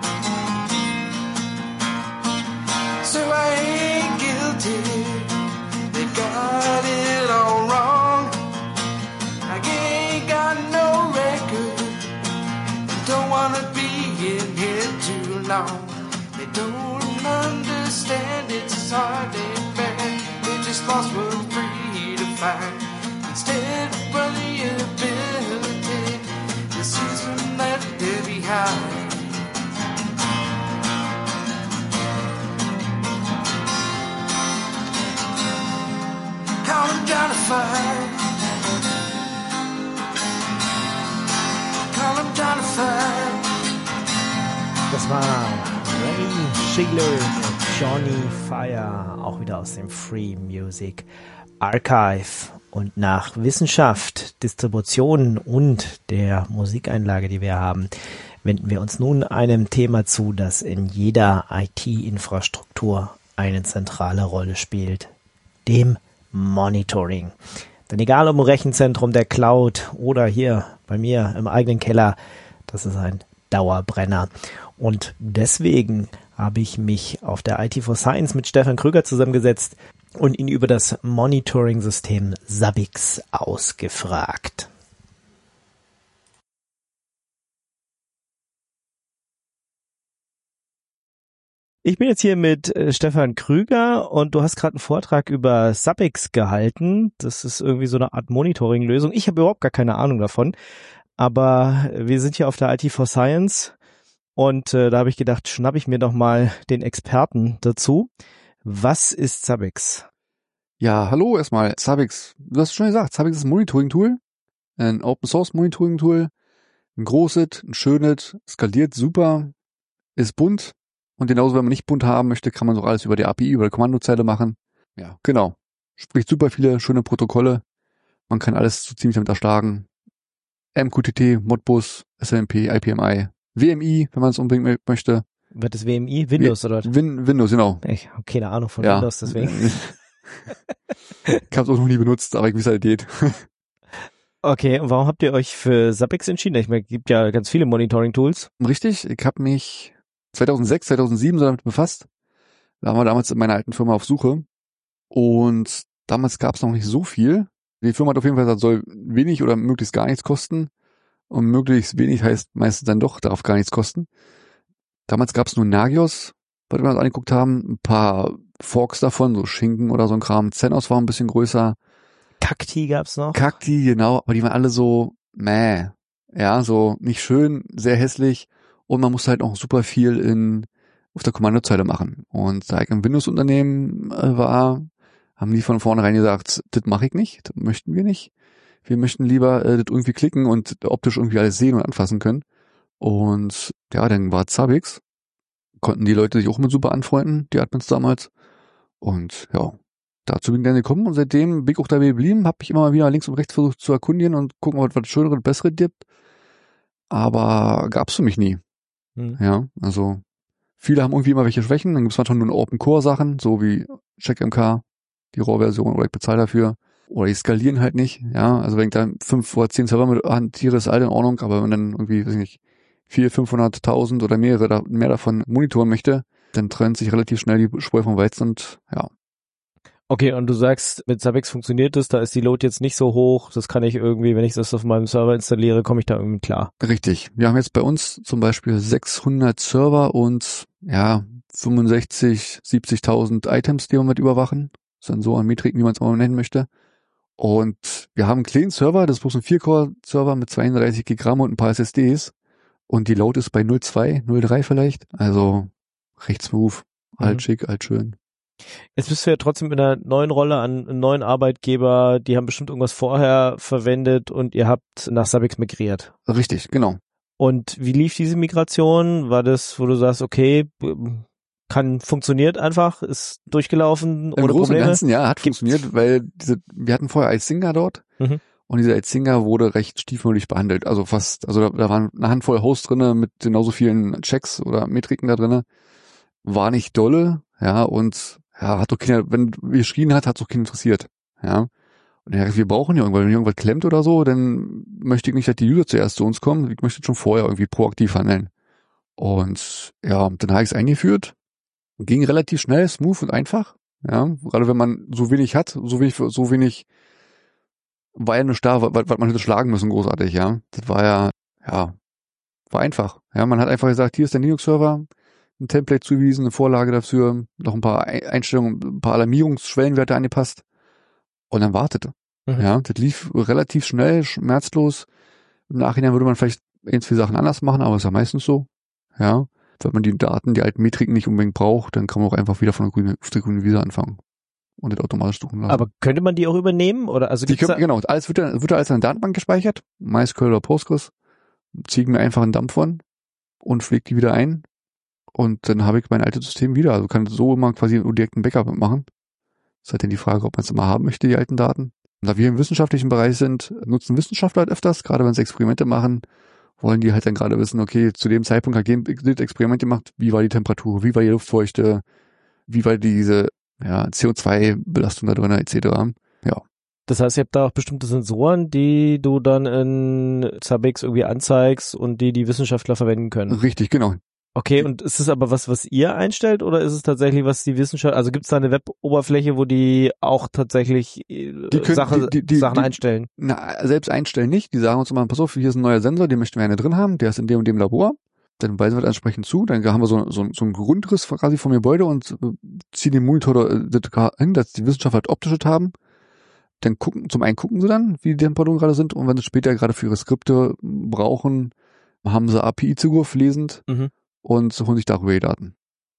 So I ain't guilty, they got it all wrong. I ain't got no record, don't wanna be in here too long. They don't understand it's hard and bad, they just lost what's free to find. Instead of the ability, this is one left there behind. Call him Johnny Fire. Call him Johnny Fire. Das war Ray Shigler und Johnny Fire, auch wieder aus dem Free Music Archive. Und nach Wissenschaft, Distribution und der Musikeinlage, die wir haben, wenden wir uns nun einem Thema zu, das in jeder I T-Infrastruktur eine zentrale Rolle spielt, dem Monitoring. Denn egal ob im Rechenzentrum, der Cloud oder hier bei mir im eigenen Keller, das ist ein Dauerbrenner. Und deswegen habe ich mich auf der I T for Science mit Stefan Krüger zusammengesetzt und ihn über das Monitoring-System Zabbix ausgefragt. Ich bin jetzt hier mit äh, Stefan Krüger und du hast gerade einen Vortrag über Zabbix gehalten. Das ist irgendwie so eine Art Monitoring-Lösung. Ich habe überhaupt gar keine Ahnung davon, aber wir sind hier auf der I T for Science und äh, da habe ich gedacht, schnapp ich mir doch mal den Experten dazu. Was ist Zabbix? Ja, hallo erstmal. Zabbix, du hast schon gesagt, Zabbix ist ein Monitoring-Tool, ein Open-Source-Monitoring-Tool, ein großes, ein schönes, skaliert super, ist bunt. Und genauso, wenn man nicht bunt haben möchte, kann man so alles über die A P I, über die Kommandozeile machen. Ja, genau. Spricht super viele schöne Protokolle. Man kann alles so ziemlich damit erschlagen. M Q T T, Modbus, S M P, I P M I, W M I, wenn man es unbedingt möchte. Was ist W M I? Windows w- oder was? Win- Windows, genau. Ich habe keine Ahnung von Ja. Windows, deswegen. Ich habe es auch noch nie benutzt, aber ich weiß, wie es geht. Okay, und warum habt ihr euch für Zabbix entschieden? Ich meine, es gibt ja ganz viele Monitoring-Tools. Richtig, ich habe mich zweitausendsechs, zweitausendsieben so damit befasst. Da waren wir damals in meiner alten Firma auf Suche. Und damals gab es noch nicht so viel. Die Firma hat auf jeden Fall gesagt, soll wenig oder möglichst gar nichts kosten. Und möglichst wenig heißt meistens dann doch, darf gar nichts kosten. Damals gab es nur Nagios, was wir uns angeguckt haben. Ein paar Forks davon, so Schinken oder so ein Kram. Xenos war ein bisschen größer. Cacti gab's noch. Cacti, genau. Aber die waren alle so, meh. Ja, so nicht schön, sehr hässlich. Und man musste halt auch super viel in auf der Kommandozeile machen. Und da ich im Windows-Unternehmen äh, war, haben die von vornherein gesagt, das mache ich nicht, das möchten wir nicht. Wir möchten lieber äh, das irgendwie klicken und optisch irgendwie alles sehen und anfassen können. Und ja, dann war Zabbix. Konnten die Leute sich auch mit super anfreunden, die Admins damals. Und ja, dazu bin ich dann gekommen und seitdem bin ich auch dabei geblieben, habe mich immer mal wieder links und rechts versucht zu erkundigen und gucken, ob es was Schöneres, Besseres gibt. Aber gab's für mich nie. Hm. Ja, also viele haben irgendwie immer welche Schwächen. Dann gibt's manchmal nur Open-Core-Sachen, so wie CheckMK, die RAW-Version, oder ich bezahle dafür. Oder die skalieren halt nicht. Ja, also wenn ich da fünf oder zehn Server mit hantiere, ist alles in Ordnung. Aber wenn dann irgendwie, weiß ich nicht, vier, fünfhunderttausend oder mehrere da, mehr davon monitoren möchte, dann trennt sich relativ schnell die Spreu vom Weizen und ja. Okay, und du sagst, mit Zabbix funktioniert das, da ist die Load jetzt nicht so hoch, das kann ich irgendwie, wenn ich das auf meinem Server installiere, komme ich da irgendwie klar. Richtig. Wir haben jetzt bei uns zum Beispiel sechshundert Server und ja, fünfundsechzig, siebzigtausend Items, die wir mit überwachen. Sensoren, Metriken, wie man es auch nennen möchte. Und wir haben einen kleinen Server, das ist bloß ein vier-Core-Server mit zweiunddreißig Gigabyte und ein paar S S Ds. Und die Load ist bei null Komma zwei, null Komma drei vielleicht. Also recht smooth, alt Mhm. schick, alt schön. Jetzt bist du ja trotzdem in einer neuen Rolle an einem neuen Arbeitgeber, die haben bestimmt irgendwas vorher verwendet und ihr habt nach Zabbix migriert. Richtig, genau. Und wie lief diese Migration? War das, wo du sagst, okay, kann, funktioniert einfach, ist durchgelaufen, Im ohne Großen und Probleme? Ganzen, ja, hat Gibt's- funktioniert, weil diese, wir hatten vorher Icinga dort. Mhm. Und dieser Icinga wurde recht stiefmütterlich behandelt. Also fast, also da, da waren eine Handvoll Hosts drinne mit genauso vielen Checks oder Metriken da drinne. War nicht dolle, ja, und ja, hat doch keiner, wenn wir geschrien hat, hat es doch keinen interessiert, ja. Und ja, wir brauchen ja irgendwann, wenn irgendwas klemmt oder so, dann möchte ich nicht, dass die User zuerst zu uns kommen. Ich möchte schon vorher irgendwie proaktiv handeln. Und ja, dann habe ich es eingeführt. Ging relativ schnell, smooth und einfach, ja. Gerade wenn man so wenig hat, so wenig, so wenig war ja nicht da, was, was man hätte schlagen müssen, großartig, ja. Das war ja, ja, war einfach. Ja, man hat einfach gesagt, hier ist der Linux-Server, ein Template zugewiesen, eine Vorlage dafür, noch ein paar Einstellungen, ein paar Alarmierungsschwellenwerte angepasst und dann wartete. Mhm. Ja, das lief relativ schnell, schmerzlos. Im Nachhinein würde man vielleicht ein, zwei Sachen anders machen, aber ist ja meistens so. Ja, wenn man die Daten, die alten Metriken nicht unbedingt braucht, dann kann man auch einfach wieder von der grünen, auf der grünen Wiese anfangen und das automatisch suchen lassen. Aber könnte man die auch übernehmen? Oder also Die gibt's können, da, genau, alles wird, da- wird da als eine Datenbank gespeichert, MySQL oder Postgres, ziehe ich mir einfach einen Dump von und pflege die wieder ein und dann habe ich mein altes System wieder. Also kann so immer quasi einen direkten Backup machen. Das ist halt dann die Frage, ob man es immer haben möchte, die alten Daten. Und da wir im wissenschaftlichen Bereich sind, nutzen Wissenschaftler halt öfters, gerade wenn sie Experimente machen, wollen die halt dann gerade wissen, okay, zu dem Zeitpunkt hat das Experiment gemacht, wie war die Temperatur, wie war die Luftfeuchte, wie war diese ja, C O zwei Belastung da drin, et cetera. Ja. das heißt, ihr habt da auch bestimmte Sensoren, die du dann in Zabbix irgendwie anzeigst und die die Wissenschaftler verwenden können. Richtig, genau. Okay, und ist es aber was, was ihr einstellt oder ist es tatsächlich, was die Wissenschaft, also gibt es da eine Web-Oberfläche, wo die auch tatsächlich äh, Die können, Sache, die, die, die, Sachen die, einstellen? Na, selbst einstellen nicht. Die sagen uns immer, pass auf, hier ist ein neuer Sensor, den möchten wir gerne drin haben, der ist in dem und dem Labor. Dann weisen wir das entsprechend zu, dann haben wir so, so, so einen Grundriss quasi vom Gebäude und äh, ziehen den Monitor äh, hin, dass die Wissenschaftler halt optisches haben. Dann gucken, zum einen gucken sie dann, wie die Temperaturen gerade sind, und wenn sie später gerade für ihre Skripte brauchen, haben sie A P I-Zugriff lesend Mhm. und holen sich darüber die Daten.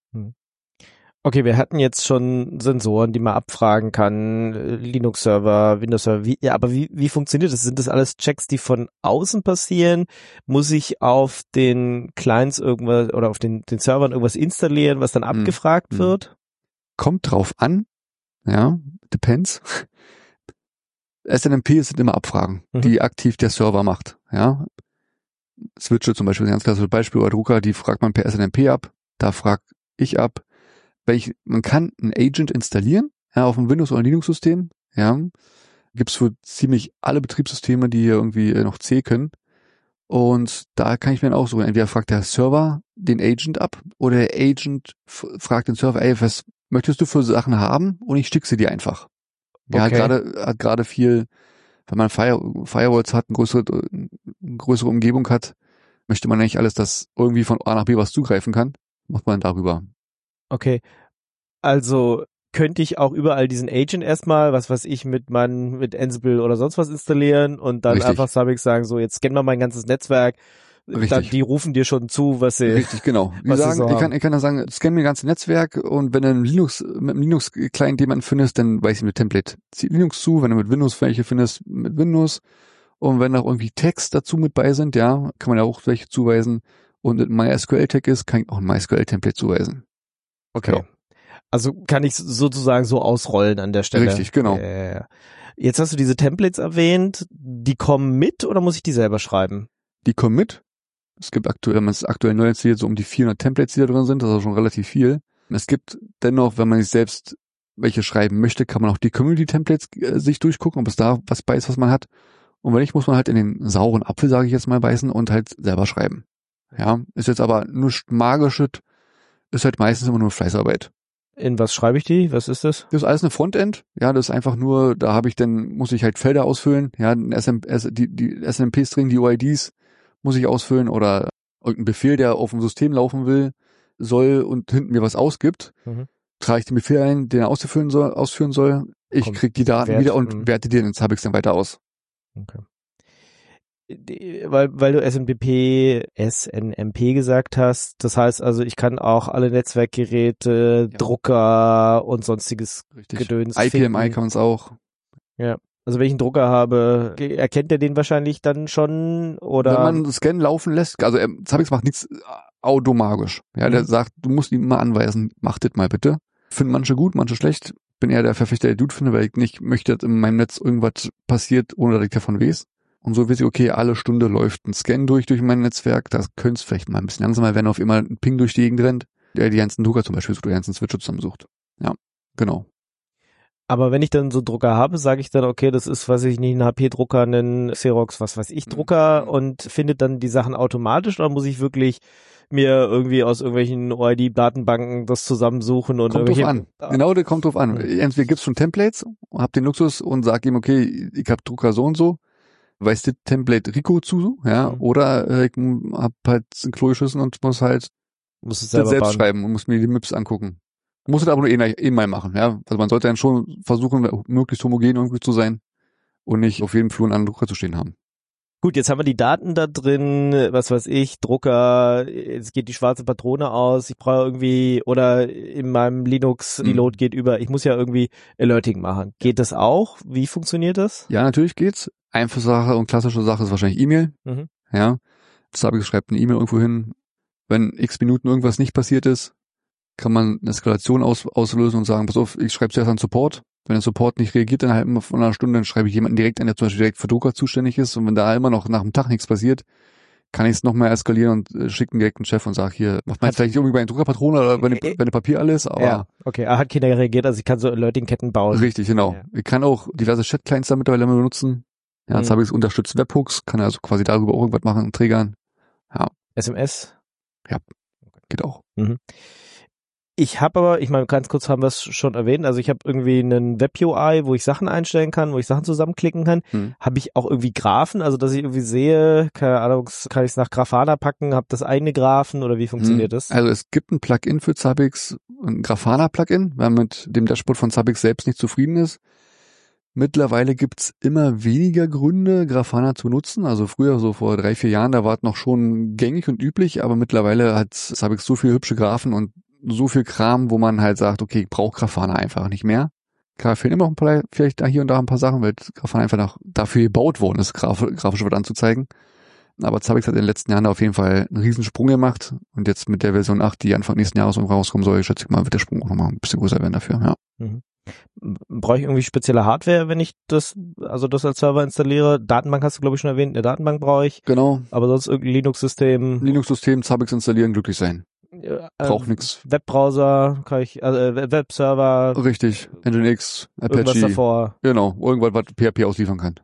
Okay, wir hatten jetzt schon Sensoren, die man abfragen kann, äh, Linux-Server, Windows-Server, wie, ja, aber wie, wie funktioniert das? Sind das alles Checks, die von außen passieren? Muss ich auf den Clients irgendwas oder auf den, den Servern irgendwas installieren, was dann Hm. abgefragt Hm. wird? Kommt drauf an, ja, depends. S N M P sind immer Abfragen, Mhm. die aktiv der Server macht, ja. Switche zum Beispiel, ein ganz klassisches Beispiel, oder Drucker, die fragt man per S N M P ab, da frag ich ab. Wenn ich, man kann einen Agent installieren, ja, auf einem Windows- oder Linux-System, ja. Gibt's für ziemlich alle Betriebssysteme, die hier irgendwie äh, noch C können. Und da kann ich mir dann auch so, entweder fragt der Server den Agent ab oder der Agent f- fragt den Server, ey, was möchtest du für Sachen haben? Und ich schicke sie dir einfach. Ja, hat Okay. gerade, hat gerade viel, wenn man Fire, Firewalls hat, eine größere, eine größere Umgebung hat, möchte man eigentlich alles, dass irgendwie von A nach B was zugreifen kann, macht man darüber. Okay, also könnte ich auch überall diesen Agent erstmal, was weiß ich, mit meinem, mit Ansible oder sonst was installieren und dann Richtig. einfach Sabix sagen, so jetzt scannen wir mein ganzes Netzwerk. Richtig. Dann, die rufen dir schon zu, was sie... Richtig, genau. Die was sie sagen, so ich kann, haben. ich kann dann sagen, scan mir das ganze Netzwerk, und wenn du einen Linux, mit einem Linux-Client jemanden findest, dann weiß ich mit Template zieh Linux zu, wenn du mit Windows welche findest, mit Windows, und wenn auch irgendwie Tags dazu mit bei sind, ja, kann man ja auch welche zuweisen, und ein MySQL-Tag ist, kann ich auch ein MySQL-Template zuweisen. Okay. Genau. Also kann ich sozusagen so ausrollen an der Stelle. Richtig, genau. Äh, jetzt hast du diese Templates erwähnt. Die kommen mit oder muss ich die selber schreiben? Die kommen mit. Es gibt aktuell, wenn man es aktuell neu erzählt, so um die vierhundert Templates, die da drin sind. Das ist auch schon relativ viel. Es gibt dennoch, wenn man sich selbst welche schreiben möchte, kann man auch die Community-Templates äh, sich durchgucken, ob es da was bei ist, was man hat. Und wenn nicht, muss man halt in den sauren Apfel, sage ich jetzt mal, beißen und halt selber schreiben. Ja, ist jetzt aber nur magisches, ist halt meistens immer nur Fleißarbeit. In was schreibe ich die? Was ist das? Das ist alles eine Frontend. Ja, das ist einfach nur, da habe ich dann, muss ich halt Felder ausfüllen. Ja, ein S M, die, die S N M P-String, die U I Ds muss ich ausfüllen, oder irgendein Befehl, der auf dem System laufen will, soll und hinten mir was ausgibt. Mhm. Trage ich den Befehl ein, den er ausführen soll, ausführen soll. Ich Kommt krieg die Daten Wert, wieder und mhm. werte die in Zabbix dann weiter aus. Okay. Die- Weil, weil du S N M P, S N M P gesagt hast, das heißt also, ich kann auch alle Netzwerkgeräte, Ja. Drucker und sonstiges Richtig. Gedöns I P M I finden. kann man es auch. Also wenn ich einen Drucker habe, ge- erkennt er den wahrscheinlich dann schon oder? Wenn man Scan laufen lässt, also ähm, Zabbix macht nichts äh, automagisch. Ja, der Mhm. sagt, du musst ihm mal anweisen, mach das mal bitte. Finden manche gut, manche schlecht. Bin eher der Verfechter, der Dude finde, weil ich nicht möchte, dass in meinem Netz irgendwas passiert, ohne dass ich davon weiß. Und so weiß ich, okay, alle Stunde läuft ein Scan durch durch mein Netzwerk. Das könnte es vielleicht mal ein bisschen langsamer werden, auf immer ein Ping durch die Gegend rennt, der die ganzen Drucker zum Beispiel sucht, die ganzen Switche zusammensucht. Ja, genau. Aber wenn ich dann so Drucker habe, sage ich dann, okay, das ist, weiß ich nicht, ein H P-Drucker, ein Xerox, was weiß ich, Drucker Mhm. und findet dann die Sachen automatisch oder muss ich wirklich mir irgendwie aus irgendwelchen O I D-Datenbanken das zusammensuchen und Kommt drauf irgendwelche... an. Genau, der kommt drauf an. Mhm. Entweder gibt's schon Templates, hab den Luxus und sag ihm, okay, ich hab Drucker so und so, weiß das Template Rico zu, ja, Mhm. oder äh, ich hab halt einen Klo geschissen und muss halt Muss es das selber selbst bauen. schreiben und muss mir die M I Ps angucken. Muss es aber nur eh, eh mal machen, ja. Also man sollte dann schon versuchen, möglichst homogen irgendwie zu sein und nicht auf jedem Flur einen anderen Drucker zu stehen haben. Gut, jetzt haben wir die Daten da drin, was weiß ich, Drucker, jetzt geht die schwarze Patrone aus, ich brauche irgendwie, oder in meinem Linux, die Mhm. Load geht über, ich muss ja irgendwie Alerting machen. Geht das auch? Wie funktioniert das? Ja, natürlich geht's. Einfache Sache und klassische Sache ist wahrscheinlich E-Mail. Mhm. Ja. Zabbix schreibt eine E-Mail irgendwo hin. Wenn x Minuten irgendwas nicht passiert ist, kann man eine Eskalation aus, auslösen und sagen, pass auf, ich schreibe zuerst an Support. Wenn der Support nicht reagiert innerhalb von einer Stunde, dann schreibe ich jemanden direkt an, der zum Beispiel direkt für Drucker zuständig ist. Und wenn da immer noch nach dem Tag nichts passiert, kann ich es noch mehr eskalieren und äh, schicke einen direkten Chef und sage, hier, macht man jetzt vielleicht irgendwie bei den Druckerpatronen oder bei Äh, dem Papier alles, aber Ja, okay, er hat keiner reagiert, also ich kann so Alerting-Ketten bauen. richtig, genau. Ja. Ich kann auch diverse Chat-Clients da mittlerweile benutzen. Ja, jetzt Mhm. habe ich es unterstützt Webhooks, kann also quasi darüber auch irgendwas machen und triggern. S M S? Ja. Okay. geht auch. Mhm. Ich habe aber, ich meine, ganz kurz haben wir es schon erwähnt, also ich habe irgendwie einen Web-U I, wo ich Sachen einstellen kann, wo ich Sachen zusammenklicken kann. Hm. Habe ich auch irgendwie Graphen, also dass ich irgendwie sehe, keine Ahnung, kann ich es nach Grafana packen, habe das eigene Graphen oder wie funktioniert hm. das? Also es gibt ein Plugin für Zabbix, ein Grafana-Plugin, wenn man mit dem Dashboard von Zabbix selbst nicht zufrieden ist. Mittlerweile gibt's immer weniger Gründe, Grafana zu nutzen. Also früher, so vor drei, vier Jahren, da war es noch schon gängig und üblich, aber mittlerweile hat Zabbix so viele hübsche Graphen und so viel Kram, wo man halt sagt, okay, ich brauche Grafana einfach nicht mehr. Klar, fehlen immer noch ein paar, vielleicht da hier und da ein paar Sachen, weil Grafana einfach noch dafür gebaut worden ist, graf, grafisch was anzuzeigen. Aber Zabbix hat in den letzten Jahren auf jeden Fall einen riesen Sprung gemacht und jetzt mit der Version acht, die Anfang nächsten Jahres rauskommen soll, schätze ich mal, wird der Sprung auch nochmal ein bisschen größer werden dafür, ja. Mhm. Brauche ich irgendwie spezielle Hardware, wenn ich das, also das als Server installiere? Datenbank hast du, glaube ich, schon erwähnt, eine Datenbank brauche ich. Genau. Aber sonst irgendein Linux-System. Linux-System, Zabbix installieren, glücklich sein. Ja, Braucht ähm, nix. Webbrowser, kann ich, also äh, Webserver. Richtig. Nginx, Apache. Irgendwas davor. Genau. Irgendwas, was P H P ausliefern kann.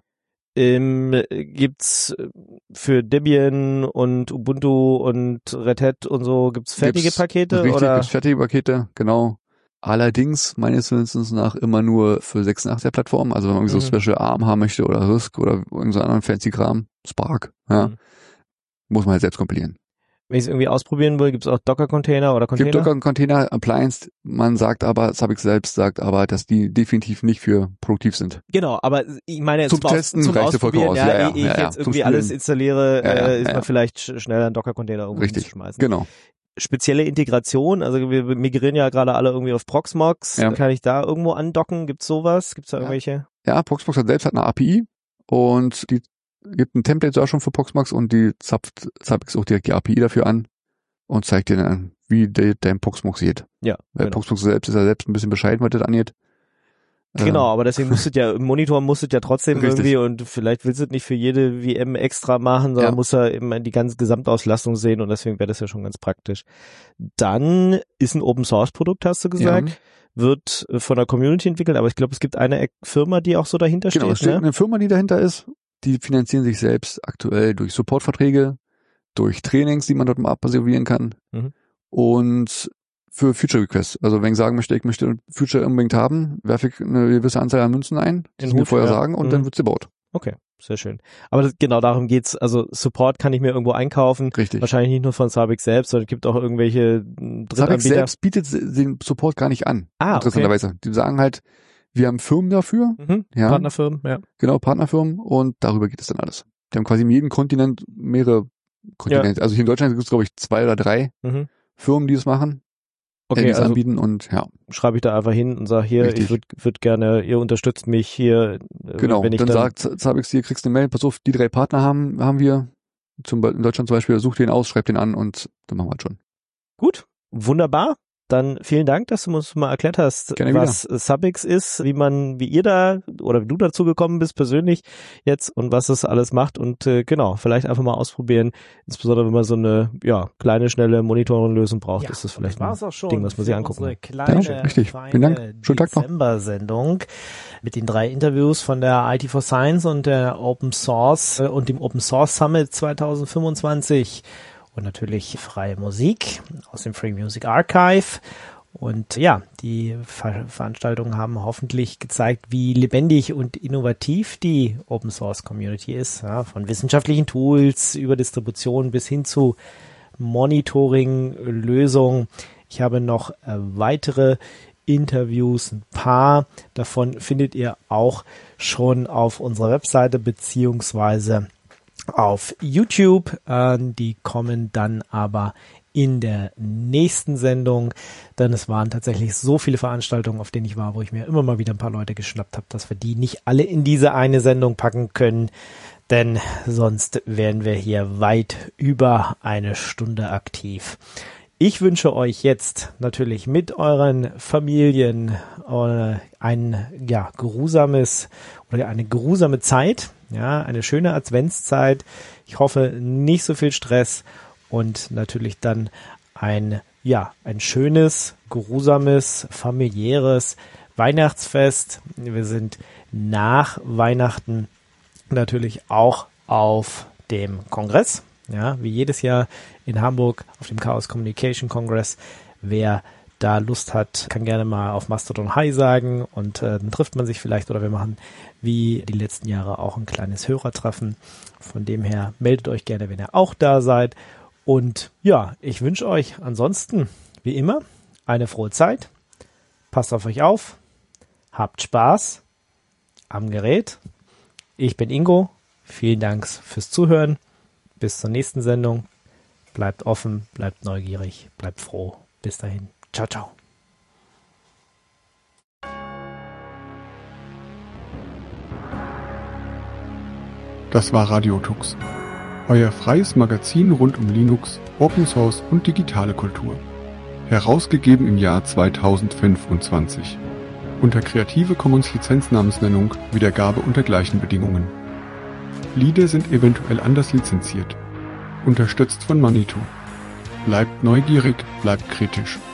Ähm, gibt's für Debian und Ubuntu und Red Hat und so, gibt's fertige Gibt's, Pakete? Richtig, oder? gibt's fertige Pakete, genau. Allerdings meines Wissens nach immer nur für sechsundachtzig Plattformen. Also wenn man irgendwie Mhm. so Special ARM haben möchte oder Risk oder irgendeinen so anderen fancy Kram, Spark, ja, Mhm. muss man halt selbst kompilieren. Wenn ich es irgendwie ausprobieren will, gibt's auch Docker-Container oder Container? Gibt Docker Container Appliance, man sagt aber, Zabbix selbst sagt aber, dass die definitiv nicht für produktiv sind. Genau, aber ich meine jetzt Zum zum, Aus, Testen zum reicht ja vollkommen Ausprobieren, aus. ja, Ja, ja, ehe ich ja, ja. jetzt Zum irgendwie Spielen. alles installiere, Ja, ja, äh, ist ja, man ja. vielleicht sch- schneller einen Docker-Container irgendwo Richtig, hinzuschmeißen. genau. Spezielle Integration, also wir migrieren ja gerade alle irgendwie auf Proxmox. Ja. Kann ich da irgendwo andocken? Gibt's sowas? Gibt's da Ja. irgendwelche? Ja, Proxmox hat selbst hat eine A P I und die gibt ein Template sogar schon für Proxmox und die zapft Zabbix auch direkt die A P I dafür an und zeigt dir dann, wie de, dein Proxmox geht. Ja, Weil genau. Proxmox selbst ist ja selbst ein bisschen bescheiden, was das angeht. Genau, Ähm, aber deswegen musstet ja, im Monitor musstet ja trotzdem Richtig. irgendwie und vielleicht willst du es nicht für jede V M extra machen, sondern Ja. muss ja immer die ganze Gesamtauslastung sehen und deswegen wäre das ja schon ganz praktisch. Dann ist ein Open Source Produkt, hast du gesagt, Ja. wird äh, von der Community entwickelt, aber ich glaube, es gibt eine Eck- Firma, die auch so dahinter Genau, es steht, steht ne? eine Firma, die dahinter ist, die finanzieren sich selbst aktuell durch Supportverträge, durch Trainings, die man dort mal absolvieren kann Mhm. und für Future Requests. Also wenn ich sagen möchte, ich möchte Future unbedingt haben, werfe ich eine gewisse Anzahl an Münzen ein, die Den sie mir Hut, vorher ja. sagen und Mhm. dann wird sie gebaut. Okay, sehr schön. Aber das, genau darum geht's. Also Support kann ich mir irgendwo einkaufen. Richtig. Wahrscheinlich nicht nur von Zabbix selbst, sondern es gibt auch irgendwelche mh, Zabbix Drittanbieter. selbst bietet den Support gar nicht an. Ah, okay. Interessanterweise. Die sagen halt, wir haben Firmen dafür, Mhm. ja. Partnerfirmen, ja. genau, Partnerfirmen und darüber geht es dann alles. Die haben quasi in jedem Kontinent mehrere Kontinente. Also hier in Deutschland gibt es, glaube ich, zwei oder drei Mhm. Firmen, die es machen, äh, Okay, die es also anbieten und ja, schreibe ich da einfach hin und sage hier, Richtig. ich würde würd gerne, ihr unterstützt mich hier. äh, genau. Wenn ich Dann, dann, sagt Zabbix hier, kriegst du eine Mail, pass auf, die drei Partner haben haben wir. Zum, Be- in Deutschland zum Beispiel, such den aus, schreib den an und dann machen wir halt schon. Gut, wunderbar. Dann vielen Dank, dass du uns mal erklärt hast, Gerne was Zabbix ist, wie man, wie ihr da oder wie du dazu gekommen bist persönlich jetzt und was das alles macht und äh, genau, vielleicht einfach mal ausprobieren, insbesondere wenn man so eine ja kleine, schnelle Monitoring-Lösung braucht, ist das vielleicht ein war's auch schon Ding, was man sich für angucken unsere kann. kleine, Ja, richtig. feine Vielen Dank. Schönen Tag noch. Dezember-Sendung mit den drei Interviews von der I T for Science und der Open Source äh, und dem Open Source Summit zwanzig fünfundzwanzig und natürlich freie Musik aus dem Free Music Archive. Und ja, die Ver- Veranstaltungen haben hoffentlich gezeigt, wie lebendig und innovativ die Open Source Community ist, ja, von wissenschaftlichen Tools über Distribution bis hin zu Monitoring-Lösungen. Ich habe noch äh, weitere Interviews, ein paar davon findet ihr auch schon auf unserer Webseite beziehungsweise auf YouTube. Äh, die kommen dann aber in der nächsten Sendung, denn es waren tatsächlich so viele Veranstaltungen, auf denen ich war, wo ich mir immer mal wieder ein paar Leute geschnappt habe, dass wir die nicht alle in diese eine Sendung packen können, denn sonst wären wir hier weit über eine Stunde aktiv. Ich wünsche euch jetzt natürlich mit euren Familien äh, ein ja geruhsames oder eine geruhsame Zeit, ja, eine schöne Adventszeit. Ich hoffe, nicht so viel Stress. Und natürlich dann ein, ja, ein schönes, geruhsames, familiäres Weihnachtsfest. Wir sind nach Weihnachten natürlich auch auf dem Kongress. Ja, wie jedes Jahr in Hamburg auf dem Chaos Communication Congress. Wer da Lust hat, kann gerne mal auf Mastodon Hi sagen und äh, dann trifft man sich vielleicht oder wir machen wie die letzten Jahre auch ein kleines Hörertreffen. Von dem her meldet euch gerne, wenn ihr auch da seid. Und ja, ich wünsche euch ansonsten, wie immer, eine frohe Zeit. Passt auf euch auf. Habt Spaß am Gerät. Ich bin Ingo. Vielen Dank fürs Zuhören. Bis zur nächsten Sendung. Bleibt offen, bleibt neugierig, bleibt froh. Bis dahin. Ciao, ciao. Das war Radio Tux, euer freies Magazin rund um Linux, Open Source und digitale Kultur. Herausgegeben im Jahr zweitausendfünfundzwanzig. Unter Creative Commons Lizenznamensnennung, Wiedergabe unter gleichen Bedingungen. Lieder sind eventuell anders lizenziert. Unterstützt von Manitou. Bleibt neugierig, bleibt kritisch.